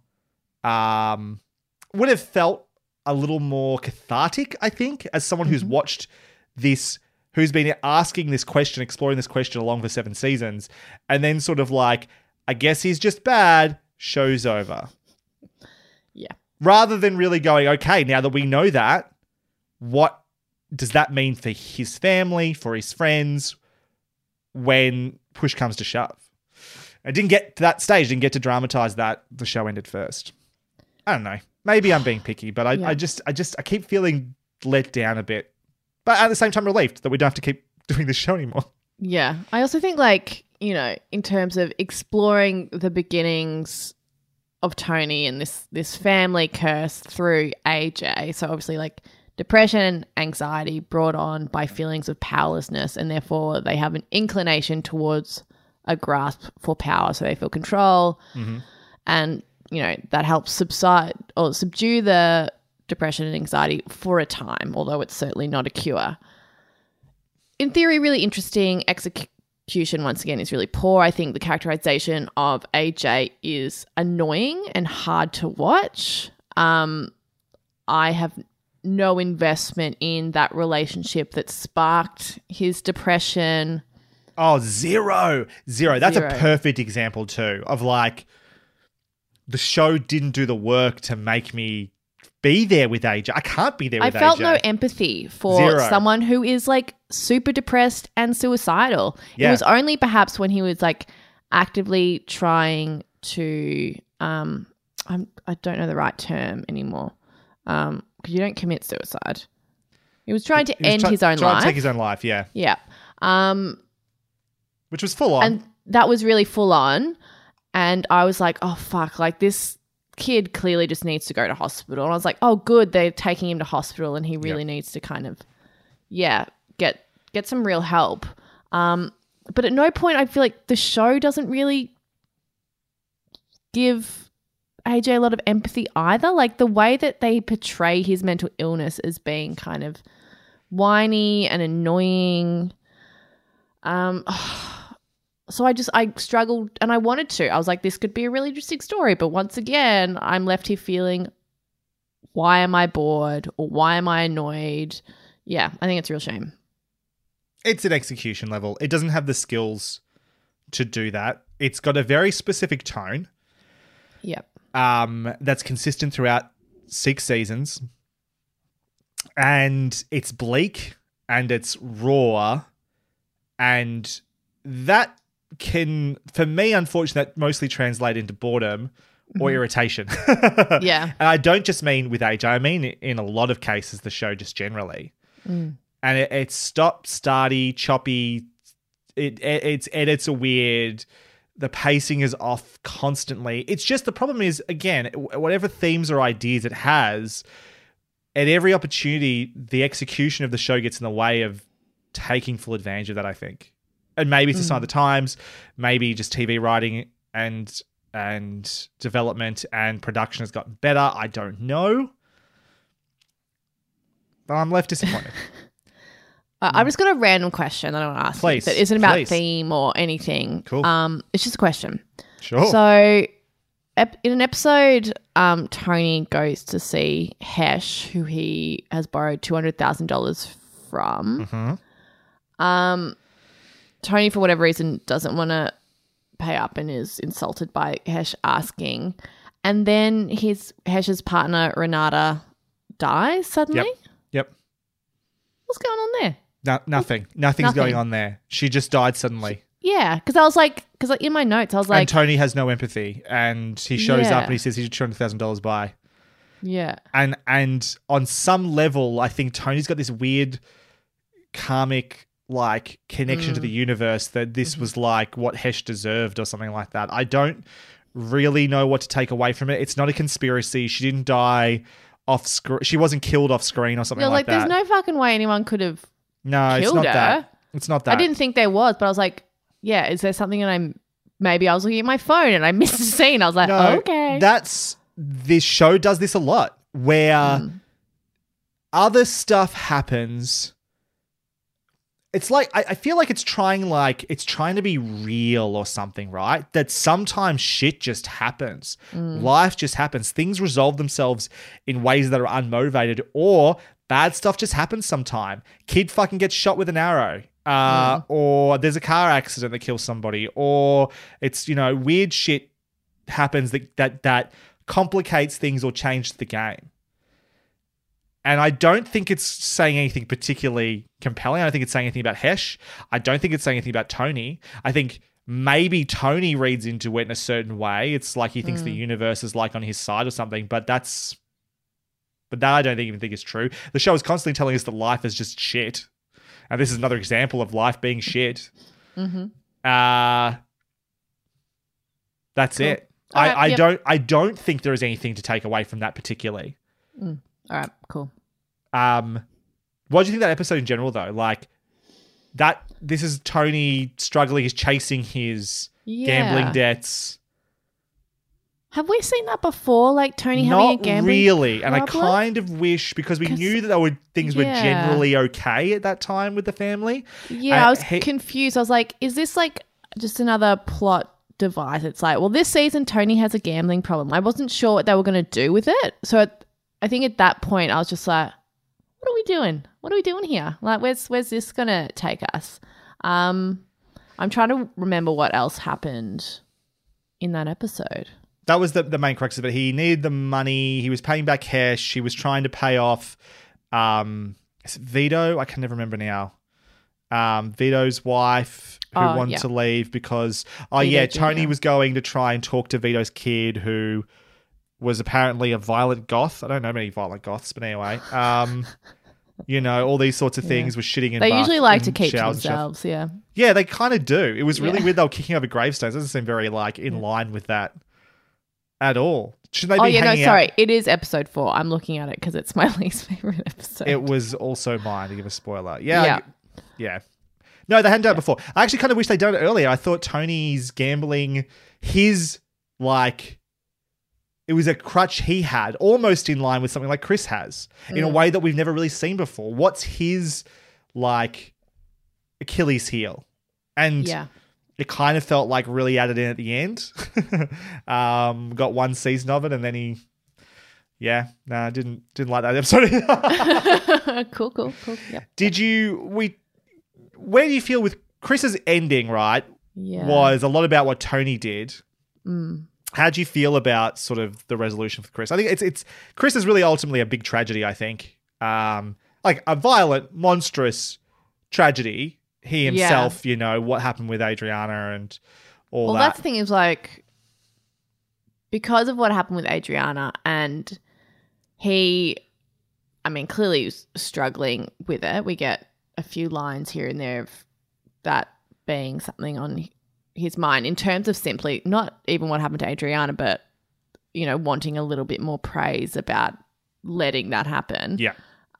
would have felt a little more cathartic, I think, as someone who's watched this, who's been asking this question, exploring this question along for 7 seasons, and then sort of like, I guess he's just bad, show's over. Yeah. Rather than really going, okay, now that we know that, what does that mean for his family, for his friends, when push comes to shove? I didn't get to that stage, didn't get to dramatize that. The show ended first. I don't know. Maybe I'm being picky, but I keep feeling let down a bit. But at the same time, relieved that we don't have to keep doing this show anymore. Yeah. I also think like, you know, in terms of exploring the beginnings of Tony and this family curse through AJ. So obviously like depression and anxiety brought on by feelings of powerlessness, and therefore they have an inclination towards a grasp for power. So they feel control and, you know, that helps subside or subdue the depression and anxiety for a time, although it's certainly not a cure. In theory, really interesting. Execution, once again, is really poor. I think the characterization of AJ is annoying and hard to watch. I have no investment in that relationship that sparked his depression. Oh, zero. That's a perfect example too of like the show didn't do the work to make me be there with AJ. I can't be there with AJ. I felt no empathy for someone who is like super depressed and suicidal. Yeah. It was only perhaps when he was like actively trying to I don't know the right term anymore. because you don't commit suicide. He was trying to He was end his own trying life. to take his own life, yeah. Yeah. Which was full on. And that was really full on. And I was like, oh, fuck, like this kid clearly just needs to go to hospital. And I was like, oh, good, they're taking him to hospital and he really needs to kind of, get some real help. But at no point I feel like the show doesn't really give AJ a lot of empathy either. Like the way that they portray his mental illness as being kind of whiny and annoying. So I struggled and I wanted to. I was like, this could be a really interesting story. But once again, I'm left here feeling, why am I bored or why am I annoyed? Yeah, I think it's a real shame. It's an execution level. It doesn't have the skills to do that. It's got a very specific tone. Yep. That's consistent throughout 6 seasons. And it's bleak and it's raw. And that can, for me, unfortunately, that mostly translate into boredom or irritation. Yeah. And I don't just mean with AJ. I mean in a lot of cases, the show just generally. And it's stop-starty, choppy. Its edits are weird. The pacing is off constantly. It's just the problem is, again, whatever themes or ideas it has, at every opportunity, the execution of the show gets in the way of taking full advantage of that, I think. And maybe it's a sign of the times, maybe just TV writing and development and production has gotten better. I don't know. But I'm left disappointed. I've just got a random question that I want to ask you that isn't about theme or anything. Cool. It's just a question. Sure. So in an episode, Tony goes to see Hesh, who he has borrowed $200,000 from. Tony, for whatever reason, doesn't want to pay up and is insulted by Hesh asking. And then Hesh's partner, Renata, dies suddenly. Yep. What's going on there? Nothing. Nothing's going on there. She just died suddenly. Yeah, because I was like, in my notes, I was like, and Tony has no empathy, and he shows up and he says he's $200,000 by. Yeah. And on some level, I think Tony's got this weird karmic connection to the universe that this was like what Hesh deserved or something like that. I don't really know what to take away from it. It's not a conspiracy. She didn't die off screen. She wasn't killed off screen or something like that. There's no fucking way anyone could have killed it's not her. That. It's not that. I didn't think there was, but I was like, yeah, is there something that maybe I was looking at my phone and I missed a scene. I was like, no, okay. This show does this a lot where other stuff happens. It's like, I feel like it's trying to be real or something, right? That sometimes shit just happens. Life just happens. Things resolve themselves in ways that are unmotivated, or bad stuff just happens sometime. Kid fucking gets shot with an arrow. Or there's a car accident that kills somebody, or it's, weird shit happens that complicates things or changes the game. And I don't think it's saying anything particularly compelling. I don't think it's saying anything about Hesh. I don't think it's saying anything about Tony. I think maybe Tony reads into it in a certain way. It's like he thinks the universe is like on his side or something, but that I don't even think is true. The show is constantly telling us that life is just shit. And this is another example of life being shit. That's cool. It. I don't think there is anything to take away from that particularly. All right, cool. What do you think of that episode in general, though? Like, this is Tony struggling, he's chasing his gambling debts. Have we seen that before? Like Tony having a gambling Not really. And problem? I kind of wish, because we knew that things were generally okay at that time with the family. Yeah, I was confused. I was like, is this like just another plot device? It's like, well, this season Tony has a gambling problem. I wasn't sure what they were going to do with it. So I think at that point I was just like, what are we doing? What are we doing here? Like, where's this going to take us? I'm trying to remember what else happened in that episode. That was the main crux of it. He needed the money. He was paying back Hesh. He was trying to pay off is it Vito? I can never remember now. Vito's wife who wanted to leave because Tony was going to try and talk to Vito's kid who was apparently a violent goth. I don't know many violent goths, but anyway. You know, all these sorts of things was shitting in They bath usually like to in keep to showers and stuff. themselves, yeah. Yeah, they kind of do. It was really Yeah. weird they were kicking over gravestones. It doesn't seem very in line with that at all. Shouldn't they Oh, be yeah, no, hanging sorry. out? It is episode 4. I'm looking at it because it's my least favorite episode. It was also mine, to give a spoiler. Yeah. Yeah. No, they hadn't done it before. I actually kind of wish they'd done it earlier. I thought Tony's gambling, it was a crutch he had, almost in line with something like Chris has, in a way that we've never really seen before. What's his, Achilles heel? And it kind of felt like really added in at the end. Got one season of it, and then I didn't like that episode. Cool. Yeah. Where do you feel with Chris's ending, right? Yeah. Was a lot about what Tony did. How do you feel about sort of the resolution for Chris? I think it's Chris is really ultimately a big tragedy, I think. Like a violent, monstrous tragedy. He himself, you know, what happened with Adriana and all that. Well, that's the thing is because of what happened with Adriana and he, clearly was struggling with it. We get a few lines here and there of that being something on his mind in terms of simply not even what happened to Adriana, but, you know, wanting a little bit more praise about letting that happen. Yeah.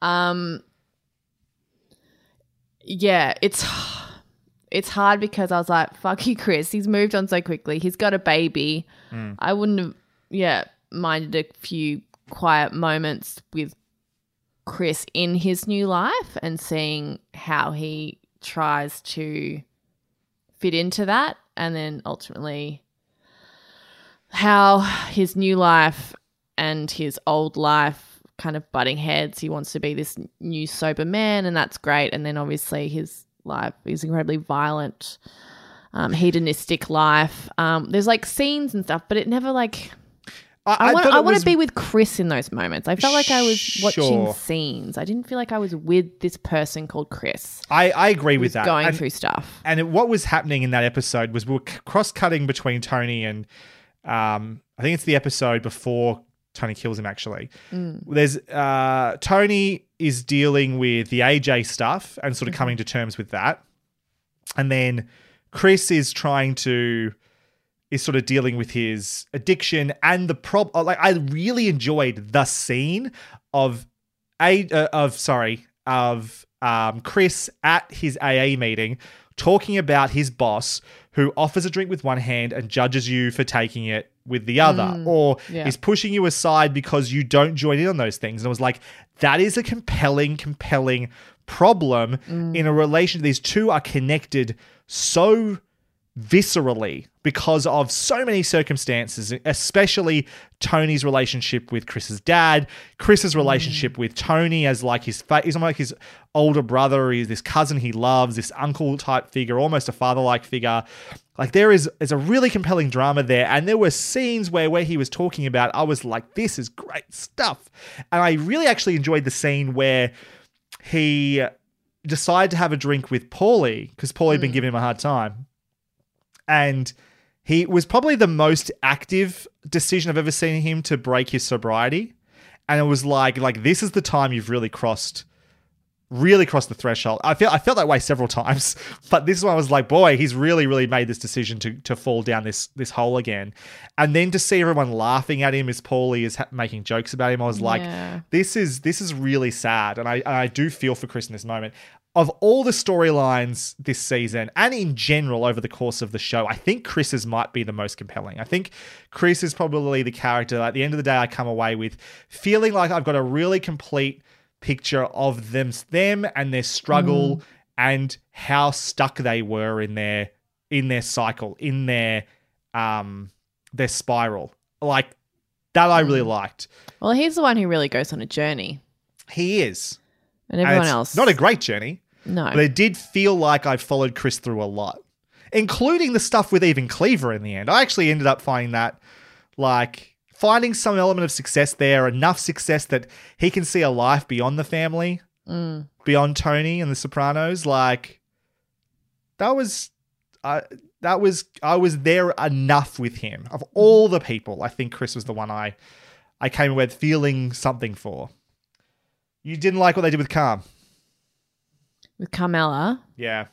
Yeah, it's hard because I was like, fuck you, Chris. He's moved on so quickly. He's got a baby. I wouldn't have, minded a few quiet moments with Chris in his new life and seeing how he tries to fit into that, and then ultimately how his new life and his old life kind of butting heads. He wants to be this new sober man, and that's great. And then obviously his life is incredibly violent, hedonistic life. There's scenes and stuff, but it never I want to be with Chris in those moments. I felt like I was watching scenes. I didn't feel like I was with this person called Chris. I agree with that. Going through stuff. And what was happening in that episode was we were cross-cutting between Tony and I think it's the episode before Tony kills him, actually. There's Tony is dealing with the AJ stuff and sort of coming to terms with that. And then Chris is sort of dealing with his addiction and the problem. I really enjoyed the scene of Chris at his AA meeting talking about his boss who offers a drink with one hand and judges you for taking it with the other, or is pushing you aside because you don't join in on those things. And I was like, that is a compelling problem in a relation. These two are connected so viscerally because of so many circumstances, especially Tony's relationship with Chris's dad, Chris's relationship with Tony as he's almost his older brother, he's this cousin he loves, this uncle type figure, almost a father-like figure. There's a really compelling drama there, and there were scenes where he was talking about, I was like, this is great stuff. And I really actually enjoyed the scene where he decided to have a drink with Paulie because Paulie had been giving him a hard time. And he was probably the most active decision I've ever seen him to break his sobriety. And it was like this is the time you've really crossed the threshold. I felt that way several times, but this one I was like, boy, he's really, really made this decision to fall down this hole again. And then to see everyone laughing at him as Paulie is making jokes about him, I was like, this is really sad. And I do feel for Chris in this moment. Of all the storylines this season and in general over the course of the show, I think Chris's might be the most compelling. I think Chris is probably the character at the end of the day I come away with feeling like I've got a really complete picture of them and their struggle and how stuck they were in their cycle, in their spiral. Like that I really liked. Well, he's the one who really goes on a journey. He is. And everyone else. Not a great journey. No. But it did feel like I followed Chris through a lot, including the stuff with even Cleaver in the end. I actually ended up finding some element of success there, enough success that he can see a life beyond the family, beyond Tony and the Sopranos. I was there enough with him. Of all the people, I think Chris was the one I I came away feeling something for. You didn't like what they did with Calm? With Carmella? Yeah.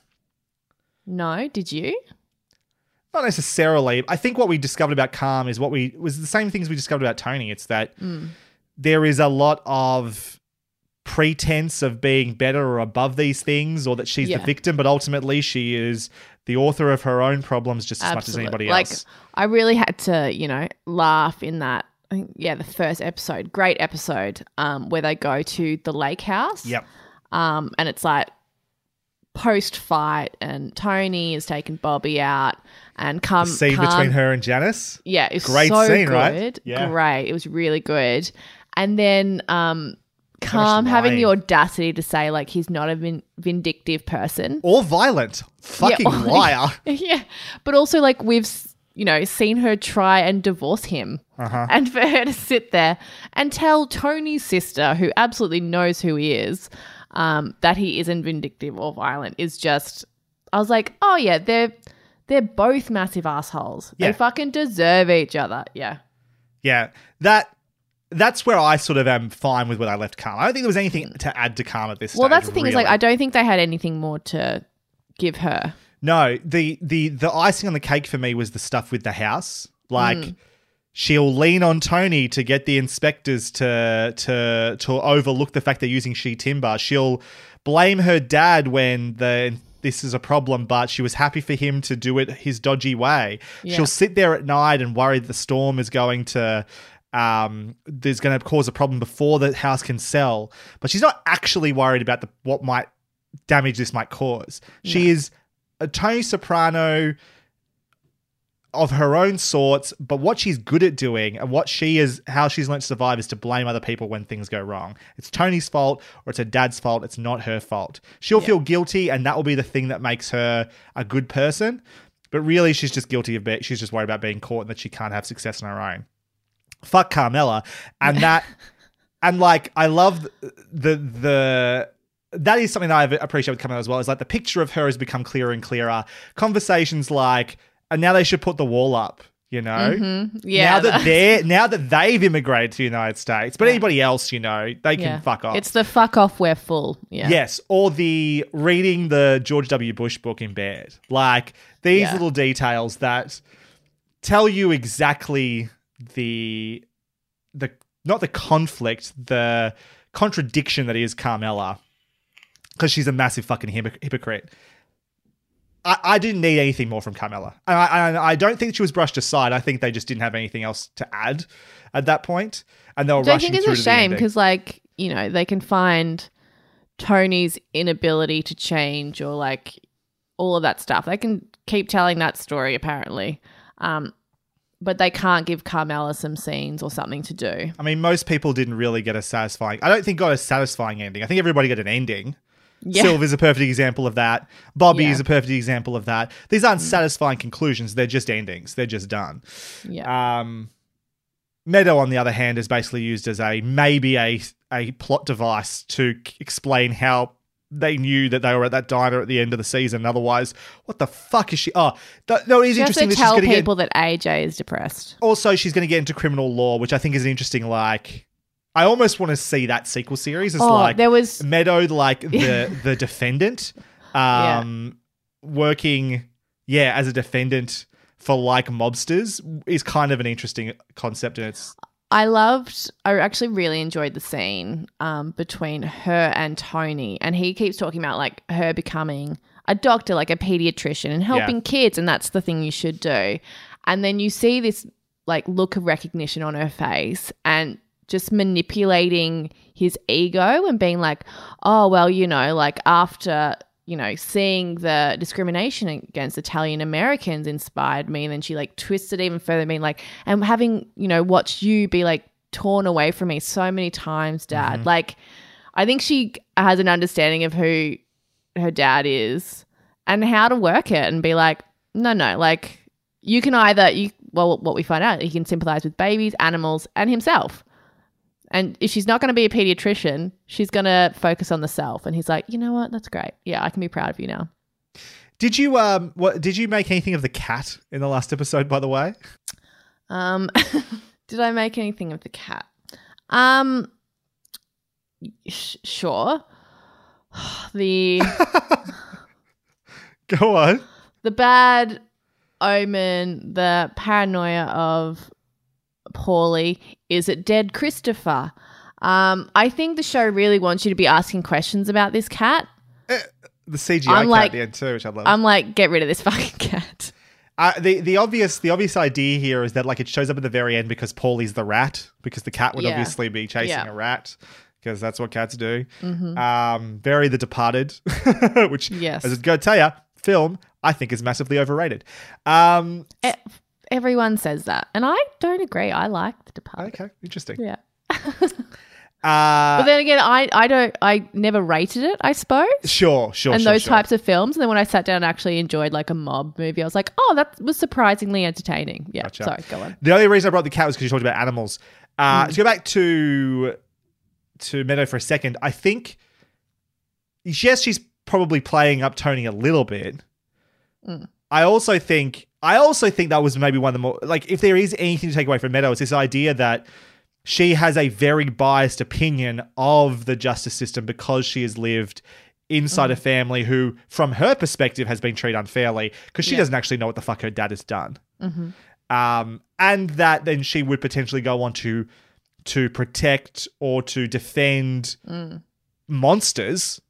No, did you? Not necessarily. I think what we discovered about Calm is was the same things we discovered about Tony. It's that there is a lot of pretense of being better or above these things, or that she's the victim, but ultimately she is the author of her own problems just as much as anybody else. I really had to, laugh in that. I think, the first episode, great episode, where they go to the lake house. Yep. And it's like post-fight, and Tony has taken Bobby out, and The scene between her and Janice. Yeah, it's great so scene, good. right? Yeah. Great. It was really good. And then Calm having the audacity to say like he's not a vindictive person or violent. Fucking liar. Yeah, but also like we've seen her try and divorce him, and for her to sit there and tell Tony's sister, who absolutely knows who he is, that he isn't vindictive or violent is just. I was like, oh yeah, they're both massive assholes. Yeah. They fucking deserve each other. Yeah. Yeah, that's where I sort of am fine with what I left Calm. I don't think there was anything to add to Calm at this stage. Well, that's the thing really. is like I don't think they had anything more to give her. No, the icing on the cake for me was the stuff with the house. Like she'll lean on Tony to get the inspectors to overlook the fact they're using she timber. She'll blame her dad when this is a problem, but she was happy for him to do it his dodgy way. Yeah. She'll sit there at night and worry that the storm is going to there's going to cause a problem before the house can sell, but she's not actually worried about what might damage this might cause. She is a Tony Soprano of her own sorts, but what she's good at doing and how she's learned to survive is to blame other people when things go wrong. It's Tony's fault or it's her dad's fault. It's not her fault. She'll feel guilty, and that will be the thing that makes her a good person. But really, she's just guilty she's just worried about being caught and that she can't have success on her own. Fuck Carmella. And that, and like, I love that is something that I appreciate with Carmella as well, is like the picture of her has become clearer and clearer. Conversations like, and now they should put the wall up, Yeah. Now that they've immigrated to the United States, but anybody else, they can fuck off. It's the fuck off, we're full. Yeah. Yes. Or the reading the George W. Bush book in bed. Like these little details that tell you exactly the not the conflict, the contradiction that is Carmella, because she's a massive fucking hypocrite. I didn't need anything more from Carmella. And I don't think she was brushed aside. I think they just didn't have anything else to add at that point. And they were rushing through to the ending. I think it's a shame because, they can find Tony's inability to change or, all of that stuff. They can keep telling that story, apparently. But they can't give Carmella some scenes or something to do. I mean, most people didn't really get a satisfying... I don't think got a satisfying ending. I think everybody got an ending. Yeah. Silver's a perfect example of that. Bobby is a perfect example of that. These aren't satisfying conclusions. They're just endings. They're just done. Yeah. Meadow, on the other hand, is basically used as maybe a plot device to explain how they knew that they were at that diner at the end of the season. Otherwise, what the fuck is she? Oh, no, it is interesting that she's going to tell people that AJ is depressed. Also, she's going to get into criminal law, which I think is an interesting, I almost want to see that sequel series as there was Meadow, the defendant, working, as a defendant for mobsters is kind of an interesting concept, and it's. I actually really enjoyed the scene between her and Tony, and he keeps talking about her becoming a doctor, a pediatrician, and helping kids, and that's the thing you should do. And then you see this look of recognition on her face, and just manipulating his ego and being oh, well, after, seeing the discrimination against Italian Americans inspired me. And then she twisted even further, being and having, watched you be torn away from me so many times, Dad. Mm-hmm. I think she has an understanding of who her dad is and how to work it and be no, you can what we find out, he can sympathize with babies, animals, and himself. And if she's not going to be a pediatrician, she's going to focus on the self. And he's like, you know what? That's great. Yeah, I can be proud of you now. Did you did you make anything of the cat in the last episode, by the way? Did I make anything of the cat? Sure. The Go on. the bad omen, the paranoia of Paulie. Is it dead Christopher? I think the show really wants you to be asking questions about this cat. The CGI cat at the end too, which I love. I'm like, get rid of this fucking cat. The obvious idea here is that like it shows up at the very end because Paulie's the rat, because the cat would obviously be chasing a rat, because that's what cats do. Very The Departed, which as I was going to tell you, film I think is massively overrated. Everyone says that, and I don't agree. I like The Departed. Okay, interesting. Yeah. But then again, I never rated it, I suppose. Sure. And those types of films. And then when I sat down and actually enjoyed like a mob movie, I was like, oh, that was surprisingly entertaining. Yeah. Gotcha. Sorry, go on. The only reason I brought the cat was because you talked about animals. To go back to Meadow for a second, I think, yes, she's probably playing up Tony a little bit. I also think that was maybe one of the more, like, if there is anything to take away from Meadow, it's this idea that she has a very biased opinion of the justice system because she has lived inside a family who, from her perspective, has been treated unfairly because she doesn't actually know what the fuck her dad has done. And that then she would potentially go on to protect or to defend monsters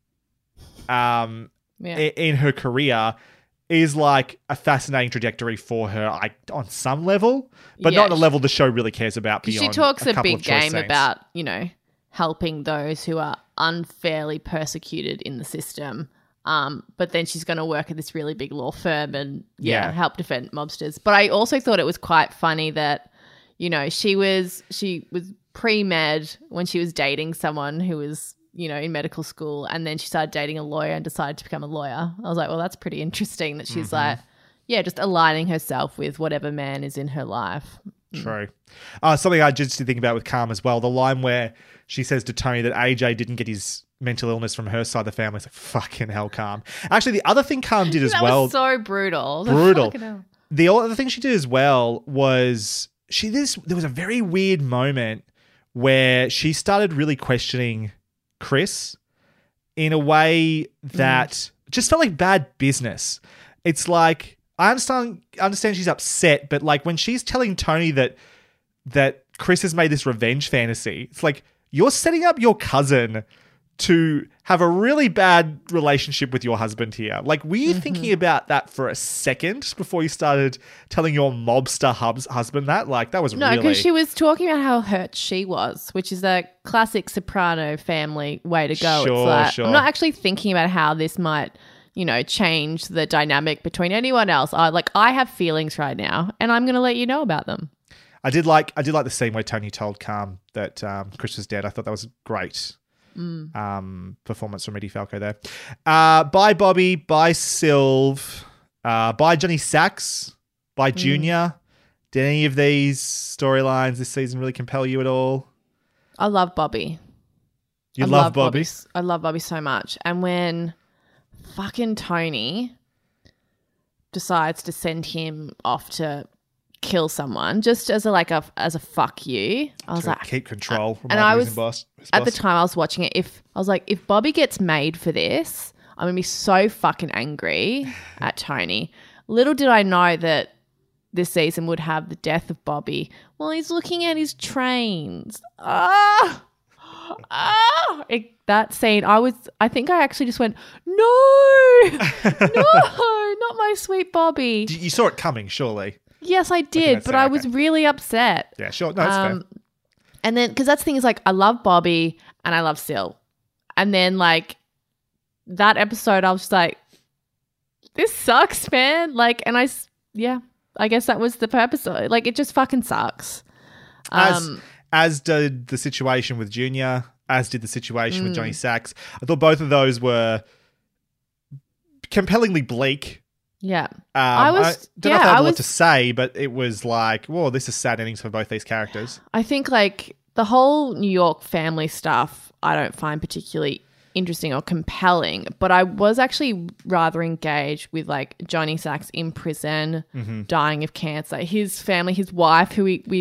in her career is like a fascinating trajectory for her on some level, but not on a level the show really cares about beyond she talks a a couple big of choice game scenes. about, helping those who are unfairly persecuted in the system. But then she's going to work at this really big law firm and help defend mobsters. But I also thought it was quite funny that, she was pre-med when she was dating someone who was, in medical school, and then she started dating a lawyer and decided to become a lawyer. I was like, well, that's pretty interesting that she's like, just aligning herself with whatever man is in her life. True. Something I just think about with Calm as well, the line where she says to Tony that AJ didn't get his mental illness from her side of the family. It's like, fucking hell, Calm. Actually, the other thing Calm did as well. That was so brutal. Brutal. The other thing she did as well was there was a very weird moment where she started really questioning Chris in a way that just felt like bad business. It's like, I understand she's upset, but like when she's telling Tony that Chris has made this revenge fantasy, it's like, you're setting up your cousin to have a really bad relationship with your husband here. Like, were you thinking about that for a second before you started telling your mobster husband that? Like, that was No, really... because she was talking about how hurt she was, which is a classic Soprano family way to go. Sure. I'm not actually thinking about how this might, change the dynamic between anyone else. I have feelings right now, and I'm going to let you know about them. I did like the scene where Tony told Calm that Chris was dead. I thought that was great. Performance from Eddie Falco there. Bye Bobby, bye Sylv, bye Johnny Sachs, bye Junior. Did any of these storylines this season really compel you at all? I love Bobby. I love Bobby? I love Bobby so much. And when fucking Tony decides to send him off to kill someone just as a fuck you, I was like, keep control. And I was at the time I was watching it. If Bobby gets made for this, I'm gonna be so fucking angry at Tony. Little did I know that this season would have the death of Bobby while he's looking at his trains. That scene, I think I actually just went, no, not my sweet Bobby. You saw it coming, surely. Yes, I did, but I was really upset. Yeah, sure. No, that's fair. And then, because that's the thing is, like, I love Bobby and I love Sil. And then, like, that episode, I was just like, this sucks, man. Like, and I guess that was the purpose of it. Like, it just fucking sucks. As did the situation with Junior, as did the situation with Johnny Sachs. I thought both of those were compellingly bleak. Yeah. I don't know if I had a lot to say, but it was like, whoa, this is sad endings for both these characters. I think, like, the whole New York family stuff I don't find particularly interesting or compelling, but I was actually rather engaged with, like, Johnny Sachs in prison, dying of cancer. His family, his wife, who we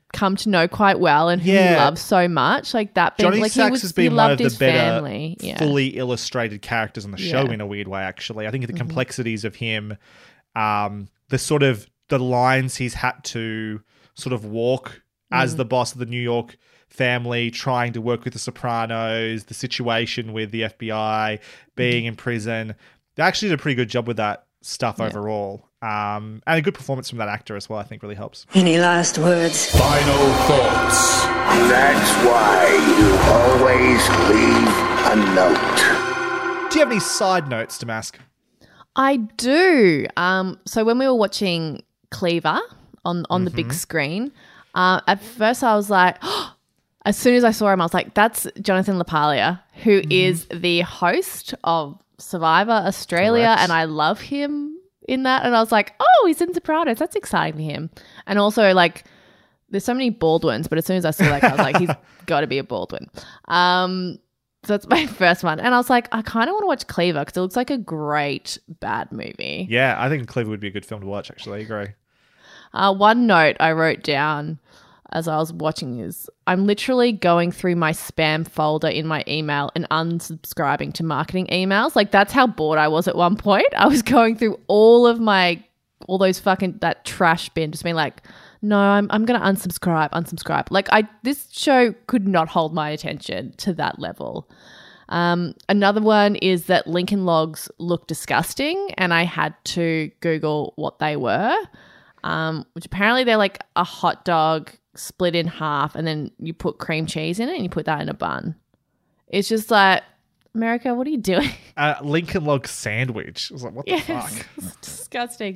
come to know quite well and who he loves so much. Like that being Johnny like Sacks has been one of the better family. Yeah. fully illustrated characters on the show in a weird way, actually. I think the complexities of him, the lines he's had to sort of walk as the boss of the New York family, trying to work with the Sopranos, the situation with the FBI, being in prison. They actually did a pretty good job with that stuff overall. And a good performance from that actor as well, I think really helps. Any last words? Final thoughts. That's why you always leave a note. Do you have any side notes, Damask? I do. So when we were watching Cleaver on the big screen, at first I was like, as soon as I saw him, I was like, that's Jonathan LaPaglia, who is the host of Survivor Australia, Correct. and I love him in that. And I was like, oh, he's in Sopranos. That's exciting for him. And also, like, there's so many Baldwins, but as soon as I saw that, I was like, he's got to be a Baldwin. So that's my first one. And I was like, I kind of want to watch Cleaver because it looks like a great bad movie. Yeah, I think Cleaver would be a good film to watch, actually. I agree. One note I wrote down as I was watching is I'm literally going through my spam folder in my email and unsubscribing to marketing emails. Like, that's how bored I was at one point. I was going through all those fucking, that trash bin, just being like, no, I'm going to unsubscribe. Like, this show could not hold my attention to that level. Another one is that Lincoln Logs look disgusting, and I had to Google what they were, which apparently they're like a hot dog split in half, and then you put cream cheese in it and you put that in a bun. It's just like, America, what are you doing? Lincoln Log sandwich. I was like, what the fuck? It's disgusting.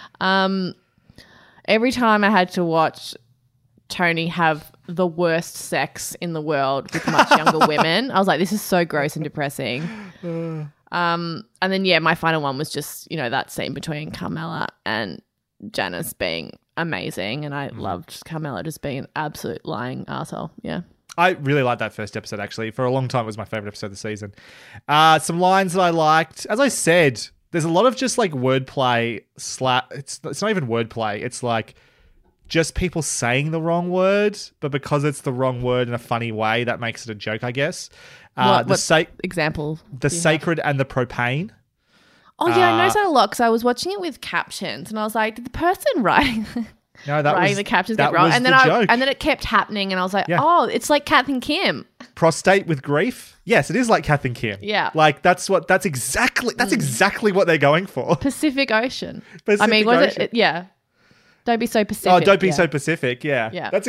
Every time I had to watch Tony have the worst sex in the world with much younger women, I was like, this is so gross and depressing. And then, my final one was just, that scene between Carmela and Janice being amazing, and I loved Carmela just being an absolute lying arsehole. Yeah. I really liked that first episode, actually. For a long time, it was my favorite episode of the season. Some lines that I liked. As I said, there's a lot of just like wordplay. It's not even wordplay. It's like just people saying the wrong word, but because it's the wrong word in a funny way, that makes it a joke, I guess. What example? The sacred and the propane. Oh, yeah, I noticed that a lot because I was watching it with captions and I was like, did the person writing the captions get wrong? And then it kept happening and I was like, oh, it's like Kath and Kim. Prostate with grief? Yes, it is like Kath and Kim. Yeah. Like that's exactly what they're going for. Pacific Ocean. Pacific Ocean. It? Yeah. Don't be so Pacific. Oh, don't be so Pacific. Yeah. Yeah. That's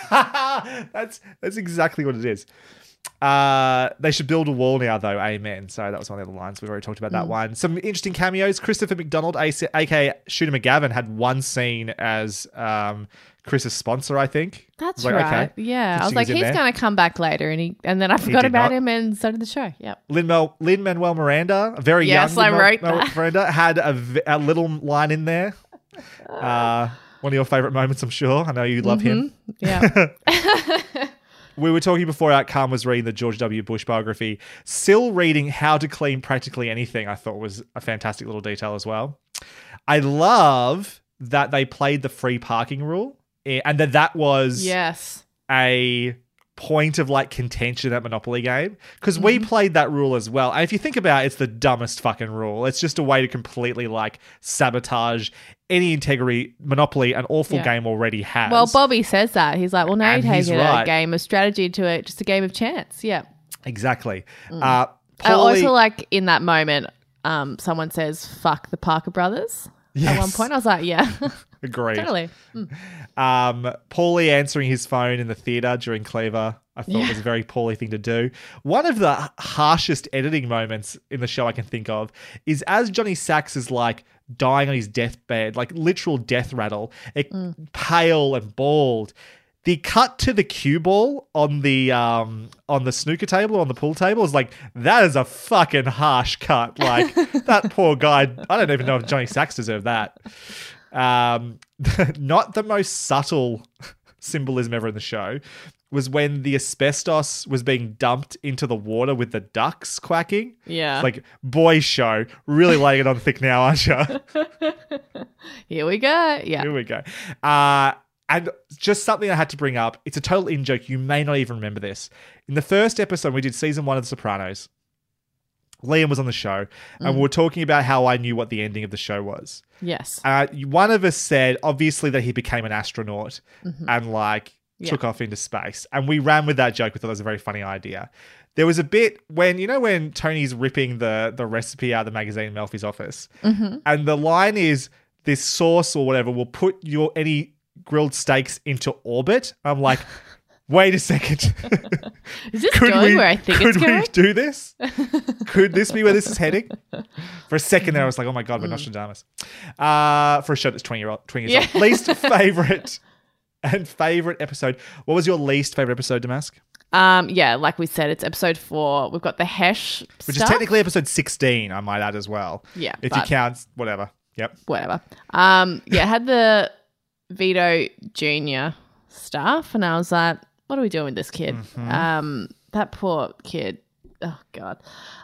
exactly what it is. They should build a wall now, though. Amen. So that was one of the other lines. We've already talked about that one. Some interesting cameos. Christopher McDonald, aka Shooter McGavin, had one scene as Chris's sponsor, I think. That's right. Okay. Yeah. I was like, he's going to come back later, and then I forgot about him and started the show. Yep. Lin-Manuel Miranda, a very young Miranda, had a little line in there. One of your favorite moments, I'm sure. I know you love him. Yeah. We were talking before Outcome was reading the George W. Bush biography. Still reading How to Clean Practically Anything, I thought was a fantastic little detail as well. I love that they played the free parking rule and that was a point of like contention at Monopoly game because we played that rule as well. And if you think about it, it's the dumbest fucking rule. It's just a way to completely like sabotage any integrity Monopoly an awful game already has. Well, Bobby says that. He's like, well, now you're taking a game of strategy to it, just a game of chance. Yeah. Exactly. I also like in that moment, someone says, fuck the Parker brothers. Yes. At one point, I was like, yeah. Agreed. Totally. Paulie answering his phone in the theater during Cleaver, I thought was a very Paulie thing to do. One of the harshest editing moments in the show I can think of is as Johnny Sacks is like dying on his deathbed, like literal death rattle, pale and bald. The cut to the cue ball on the snooker table or on the pool table is like, that is a fucking harsh cut. Like that poor guy. I don't even know if Johnny Sacks deserved that. Not the most subtle symbolism ever in the show was when the asbestos was being dumped into the water with the ducks quacking. Yeah. It's like, boys show. Really laying it on thick now, aren't you? Here we go. Yeah. Here we go. And just something I had to bring up. It's a total in-joke. You may not even remember this. In the first episode, we did season 1 of The Sopranos. Liam was on the show, and we were talking about how I knew what the ending of the show was. Yes. One of us said, obviously, that he became an astronaut and took off into space. And we ran with that joke. We thought it was a very funny idea. There was a bit when Tony's ripping the recipe out of the magazine in Melfi's office, and the line is, this sauce or whatever will put any grilled steaks into orbit. I'm like, wait a second. Is this going where I think it's going? Could we do this? Could this be where this is heading? For a second there, I was like, oh my God, we're Nostradamus. For a show that's 20 years old. Least favorite and favorite episode. What was your least favorite episode, Damask? Like we said, it's episode 4. We've got the Hesh Which is technically episode 16, I might add as well. Yeah. If you count, whatever. Yep. Whatever. It had the Vito Jr. stuff, and I was like, what are we doing with this kid? That poor kid. Oh, God.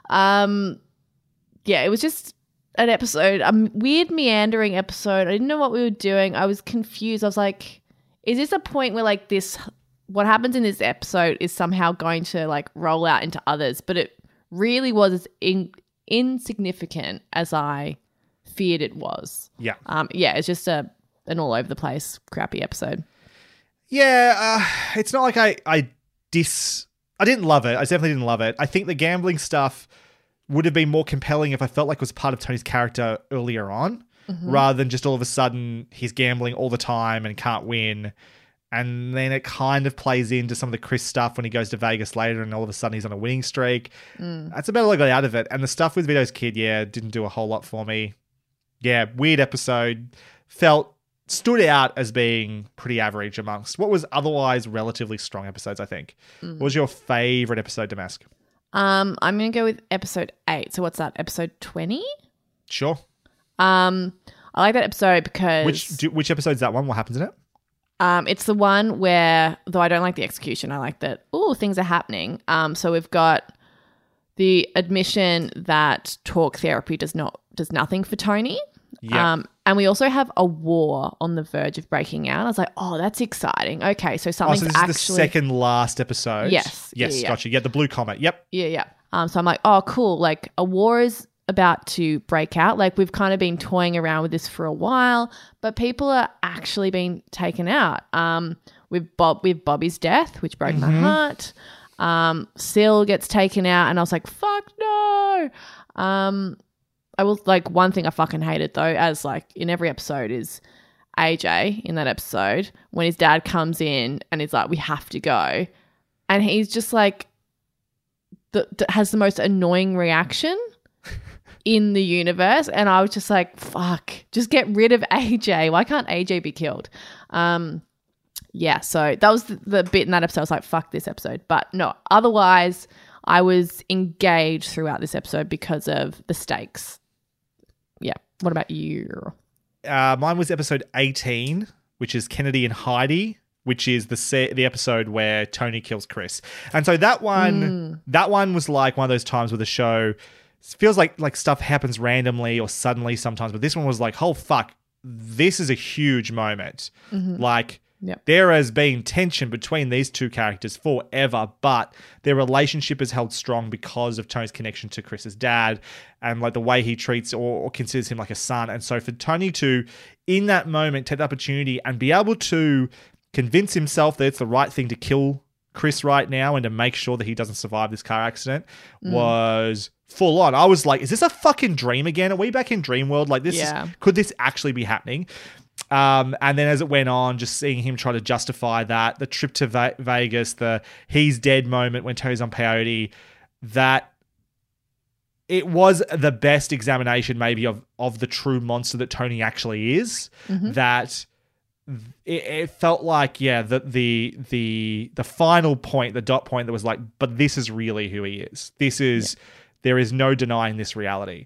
It was just an episode, a weird meandering episode. I didn't know what we were doing. I was confused. I was like, is this a point where like this, what happens in this episode is somehow going to like roll out into others? But it really was as insignificant as I feared it was. Yeah. It's just an all over the place crappy episode. Yeah, it's not like I didn't love it. I definitely didn't love it. I think the gambling stuff would have been more compelling if I felt like it was part of Tony's character earlier on, rather than just all of a sudden he's gambling all the time and can't win. And then it kind of plays into some of the Chris stuff when he goes to Vegas later and all of a sudden he's on a winning streak. That's about all I got out of it. And the stuff with Vito's kid, didn't do a whole lot for me. Yeah, weird episode. Stood out as being pretty average amongst what was otherwise relatively strong episodes, I think. What was your favorite episode, Damask? I'm going to go with episode 8. So what's that, episode 20? Sure. I like that episode because... Which episode's that one? What happens in it? It's the one where, though I don't like the execution, I like that, things are happening. So we've got the admission that talk therapy does nothing for Tony. Yeah. And we also have a war on the verge of breaking out. I was like, oh, that's exciting. Okay, so something's this is the second last episode? Yes. Yes, gotcha. Yeah, the blue comet. Yep. Yeah. So I'm like, oh, cool. Like a war is about to break out. Like we've kind of been toying around with this for a while, but people are actually being taken out. With Bobby's death, which broke my heart. Sil gets taken out, and I was like, fuck no. I will, like, one thing I fucking hated though, as like in every episode, is AJ in that episode when his dad comes in and he's like, we have to go, and he's just like has the most annoying reaction in the universe, and I was just like, fuck, just get rid of AJ. Why can't AJ be killed? So that was the bit in that episode. I was like, fuck this episode. But no, otherwise I was engaged throughout this episode because of the stakes. Yeah. What about you? Mine was episode 18, which is Kennedy and Heidi, which is the episode where Tony kills Chris. And so that one was like one of those times where the show feels like stuff happens randomly or suddenly sometimes, but this one was like, oh fuck, this is a huge moment. Like, there has been tension between these two characters forever, but their relationship is held strong because of Tony's connection to Chris's dad and like the way he treats or considers him like a son. And so for Tony to, in that moment, take the opportunity and be able to convince himself that it's the right thing to kill Chris right now and to make sure that he doesn't survive this car accident was full on. I was like, is this a fucking dream again? Are we back in dream world? Like could this actually be happening? And then as it went on, just seeing him try to justify that, the trip to Vegas, the he's dead moment when Tony's on peyote, that it was the best examination maybe of the true monster that Tony actually is. That it felt like, the final point, the dot point that was like, but this is really who he is. This is, there is no denying this reality.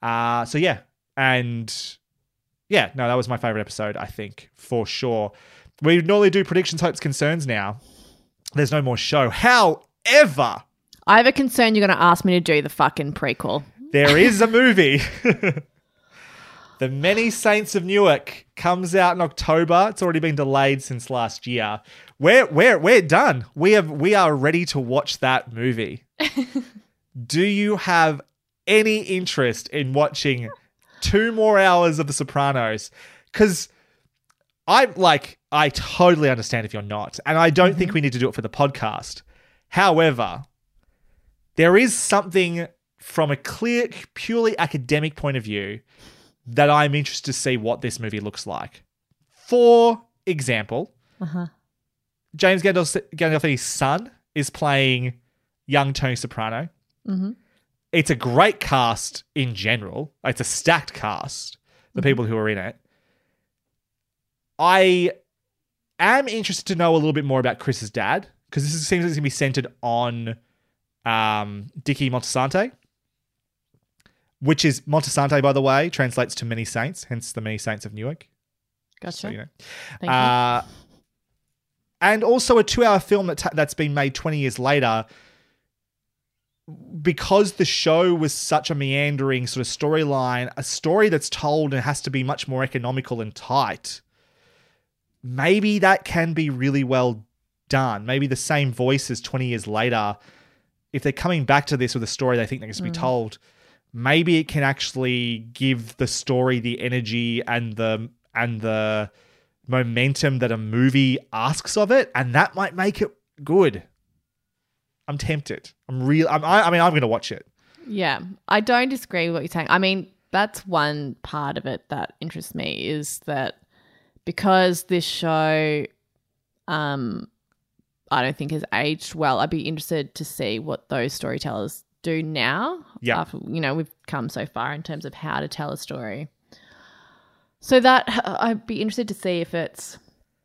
That was my favorite episode, I think, for sure. We normally do predictions, hopes, concerns now. There's no more show. However, I have a concern you're going to ask me to do the fucking prequel. There is a movie. The Many Saints of Newark comes out in October. It's already been delayed since last year. We're done. We are ready to watch that movie. Do you have any interest in watching 2 more hours of The Sopranos? Because I totally understand if you're not, and I don't think we need to do it for the podcast. However, there is something from a clear, purely academic point of view that I'm interested to see what this movie looks like. For example, James Gandolfini's son is playing young Tony Soprano. Mm-hmm. It's a great cast in general. It's a stacked cast, the people who are in it. I am interested to know a little bit more about Chris's dad, because this seems like it's going to be centered on Dickie Montasante, which is Montasante, by the way, translates to many saints, hence the Many Saints of Newark. Gotcha. So, you know. Thank you. And also a 2-hour film that's been made 20 years later, because the show was such a meandering sort of storyline, a story that's told and has to be much more economical and tight. Maybe that can be really well done. Maybe the same voices 20 years later, if they're coming back to this with a story they think they're going to be told, maybe it can actually give the story the energy and the momentum that a movie asks of it, and that might make it good. I'm tempted. I'm going to watch it. Yeah, I don't disagree with what you're saying. I mean, that's one part of it that interests me, is that because this show, I don't think has aged well, I'd be interested to see what those storytellers do now. Yeah. After, we've come so far in terms of how to tell a story. So that I'd be interested to see if it's,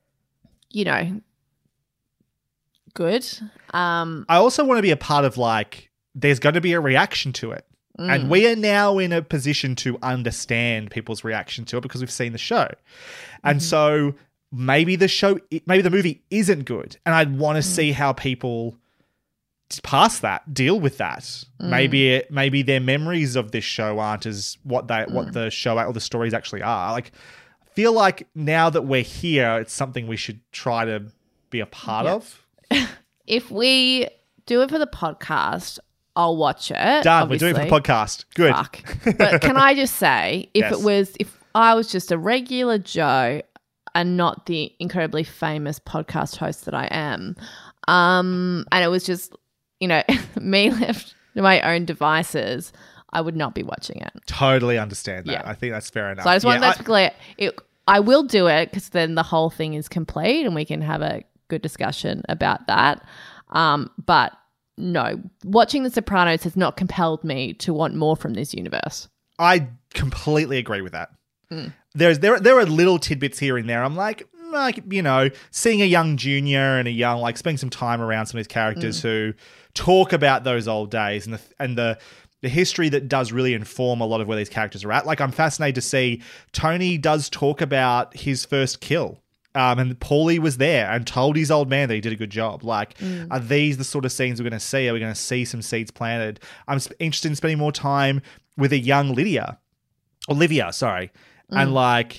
good. I also want to be a part of, there's going to be a reaction to it. And we are now in a position to understand people's reaction to it because we've seen the show. And so maybe the movie isn't good. And I'd want to see how people pass that, deal with that. Maybe their memories of this show aren't as what the show or the stories actually are. I feel like now that we're here, it's something we should try to be a part of. If we do it for the podcast, I'll watch it. Done. Obviously. We're doing it for the podcast. Good. Fuck. But can I just say, if Yes. if I was just a regular Joe and not the incredibly famous podcast host that I am, and it was just, me left to my own devices, I would not be watching it. Totally understand that. Yeah. I think that's fair enough. So I just want that to be clear. I will do it because then the whole thing is complete and we can have a good discussion about that. But no, watching The Sopranos has not compelled me to want more from this universe. I completely agree with that. There are little tidbits here and there. I'm like, seeing a young Junior and a young, spending some time around some of these characters who talk about those old days and the history that does really inform a lot of where these characters are at. I'm fascinated to see Tony does talk about his first kill. And Paulie was there and told his old man that he did a good job. Are these the sort of scenes we're going to see? Are we going to see some seeds planted? I'm interested in spending more time with a young Olivia, and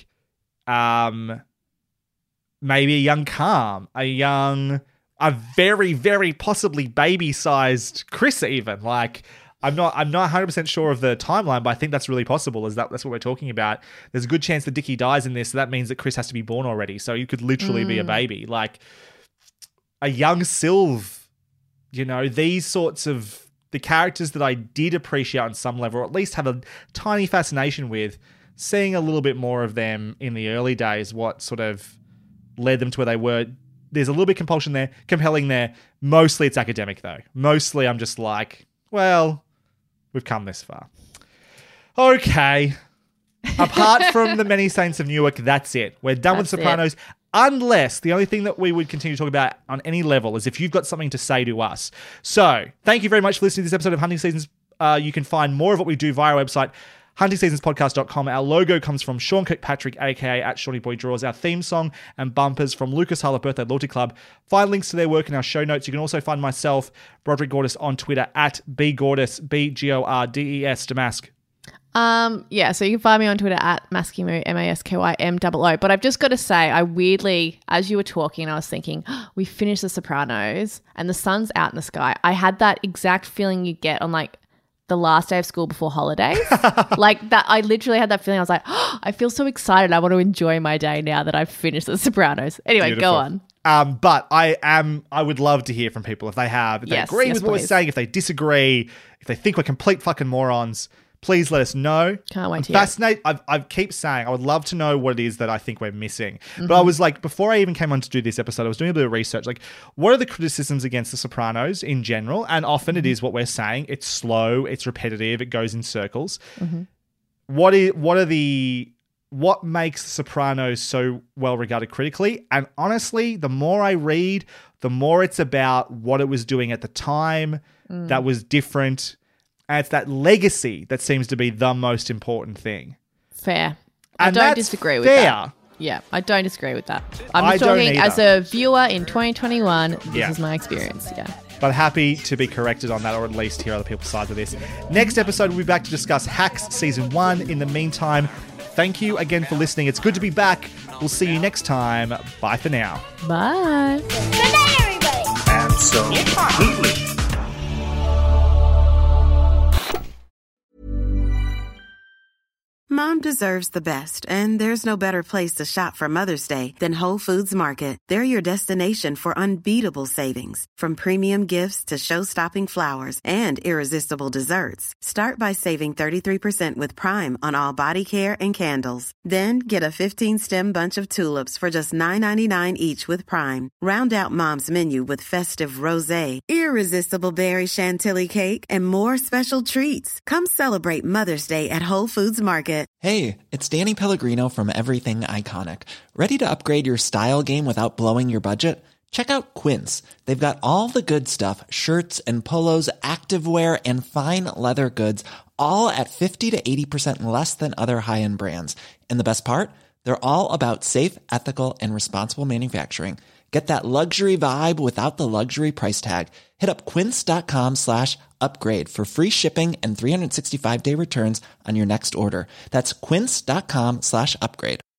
maybe a young Calm, a very, very possibly baby-sized Chris even. I'm not 100% sure of the timeline, but I think that's really possible. That's what we're talking about. There's a good chance that Dickie dies in this, so that means that Chris has to be born already. So you could literally be a baby. A young Sylv, these sorts of the characters that I did appreciate on some level, or at least have a tiny fascination with, seeing a little bit more of them in the early days, what sort of led them to where they were. There's a little bit compelling there. Mostly it's academic though. Mostly I'm just we've come this far. Okay. Apart from the Many Saints of Newark, that's it. We're done with Sopranos. Unless the only thing that we would continue to talk about on any level is if you've got something to say to us. So thank you very much for listening to this episode of Hunting Seasons. You can find more of what we do via our website, huntingseasonspodcast.com. Our logo comes from Sean Kirkpatrick, aka at Shorty Boy Draws. Our theme song and bumpers from Lucas Harlow Birthday Loyalty Club. Find links to their work in our show notes. You can also find myself, Broderick Gordis, on Twitter at bgordis, BGORDES, Damask. Yeah, so you can find me on Twitter at Maskymoo, MASKYMOO. But I've just got to say, I weirdly, as you were talking, I was thinking, we finished The Sopranos and the sun's out in the sky. I had that exact feeling you get on like the last day of school before holidays. Like that, I literally had that feeling. I was like, I feel so excited. I want to enjoy my day now that I've finished The Sopranos. Anyway, Beautiful. Go on. But I would love to hear from people if they agree with what we're saying, if they disagree, if they think we're complete fucking morons. Please let us know. Can't wait to hear. I keep saying I would love to know what it is that I think we're missing. But I was like, before I even came on to do this episode, I was doing a bit of research. Like, what are the criticisms against The Sopranos in general? And often it is what we're saying. It's slow. It's repetitive. It goes in circles. What makes The Sopranos so well regarded critically? And honestly, the more I read, the more it's about what it was doing at the time that was different. And it's that legacy that seems to be the most important thing. Fair. I don't disagree with that. Yeah, I don't disagree with that. I'm just talking as a viewer in 2021. This is my experience. Yeah. But happy to be corrected on that, or at least hear other people's sides of this. Next episode, we'll be back to discuss Hacks Season 1. In the meantime, thank you again for listening. It's good to be back. We'll see you next time. Bye for now. Bye. Good night, everybody. Absolutely. Mom deserves the best, and there's no better place to shop for Mother's Day than Whole Foods Market. They're your destination for unbeatable savings, from premium gifts to show-stopping flowers and irresistible desserts. Start by saving 33% with Prime on all body care and candles. Then get a 15-stem bunch of tulips for just $9.99 each with Prime. Round out Mom's menu with festive rosé, irresistible berry chantilly cake, and more special treats. Come celebrate Mother's Day at Whole Foods Market. Hey, it's Danny Pellegrino from Everything Iconic. Ready to upgrade your style game without blowing your budget? Check out Quince. They've got all the good stuff, shirts and polos, activewear, and fine leather goods, all at 50 to 80% less than other high-end brands. And the best part? They're all about safe, ethical, and responsible manufacturing. Get that luxury vibe without the luxury price tag. Hit up quince.com/upgrade for free shipping and 365-day returns on your next order. That's quince.com/upgrade.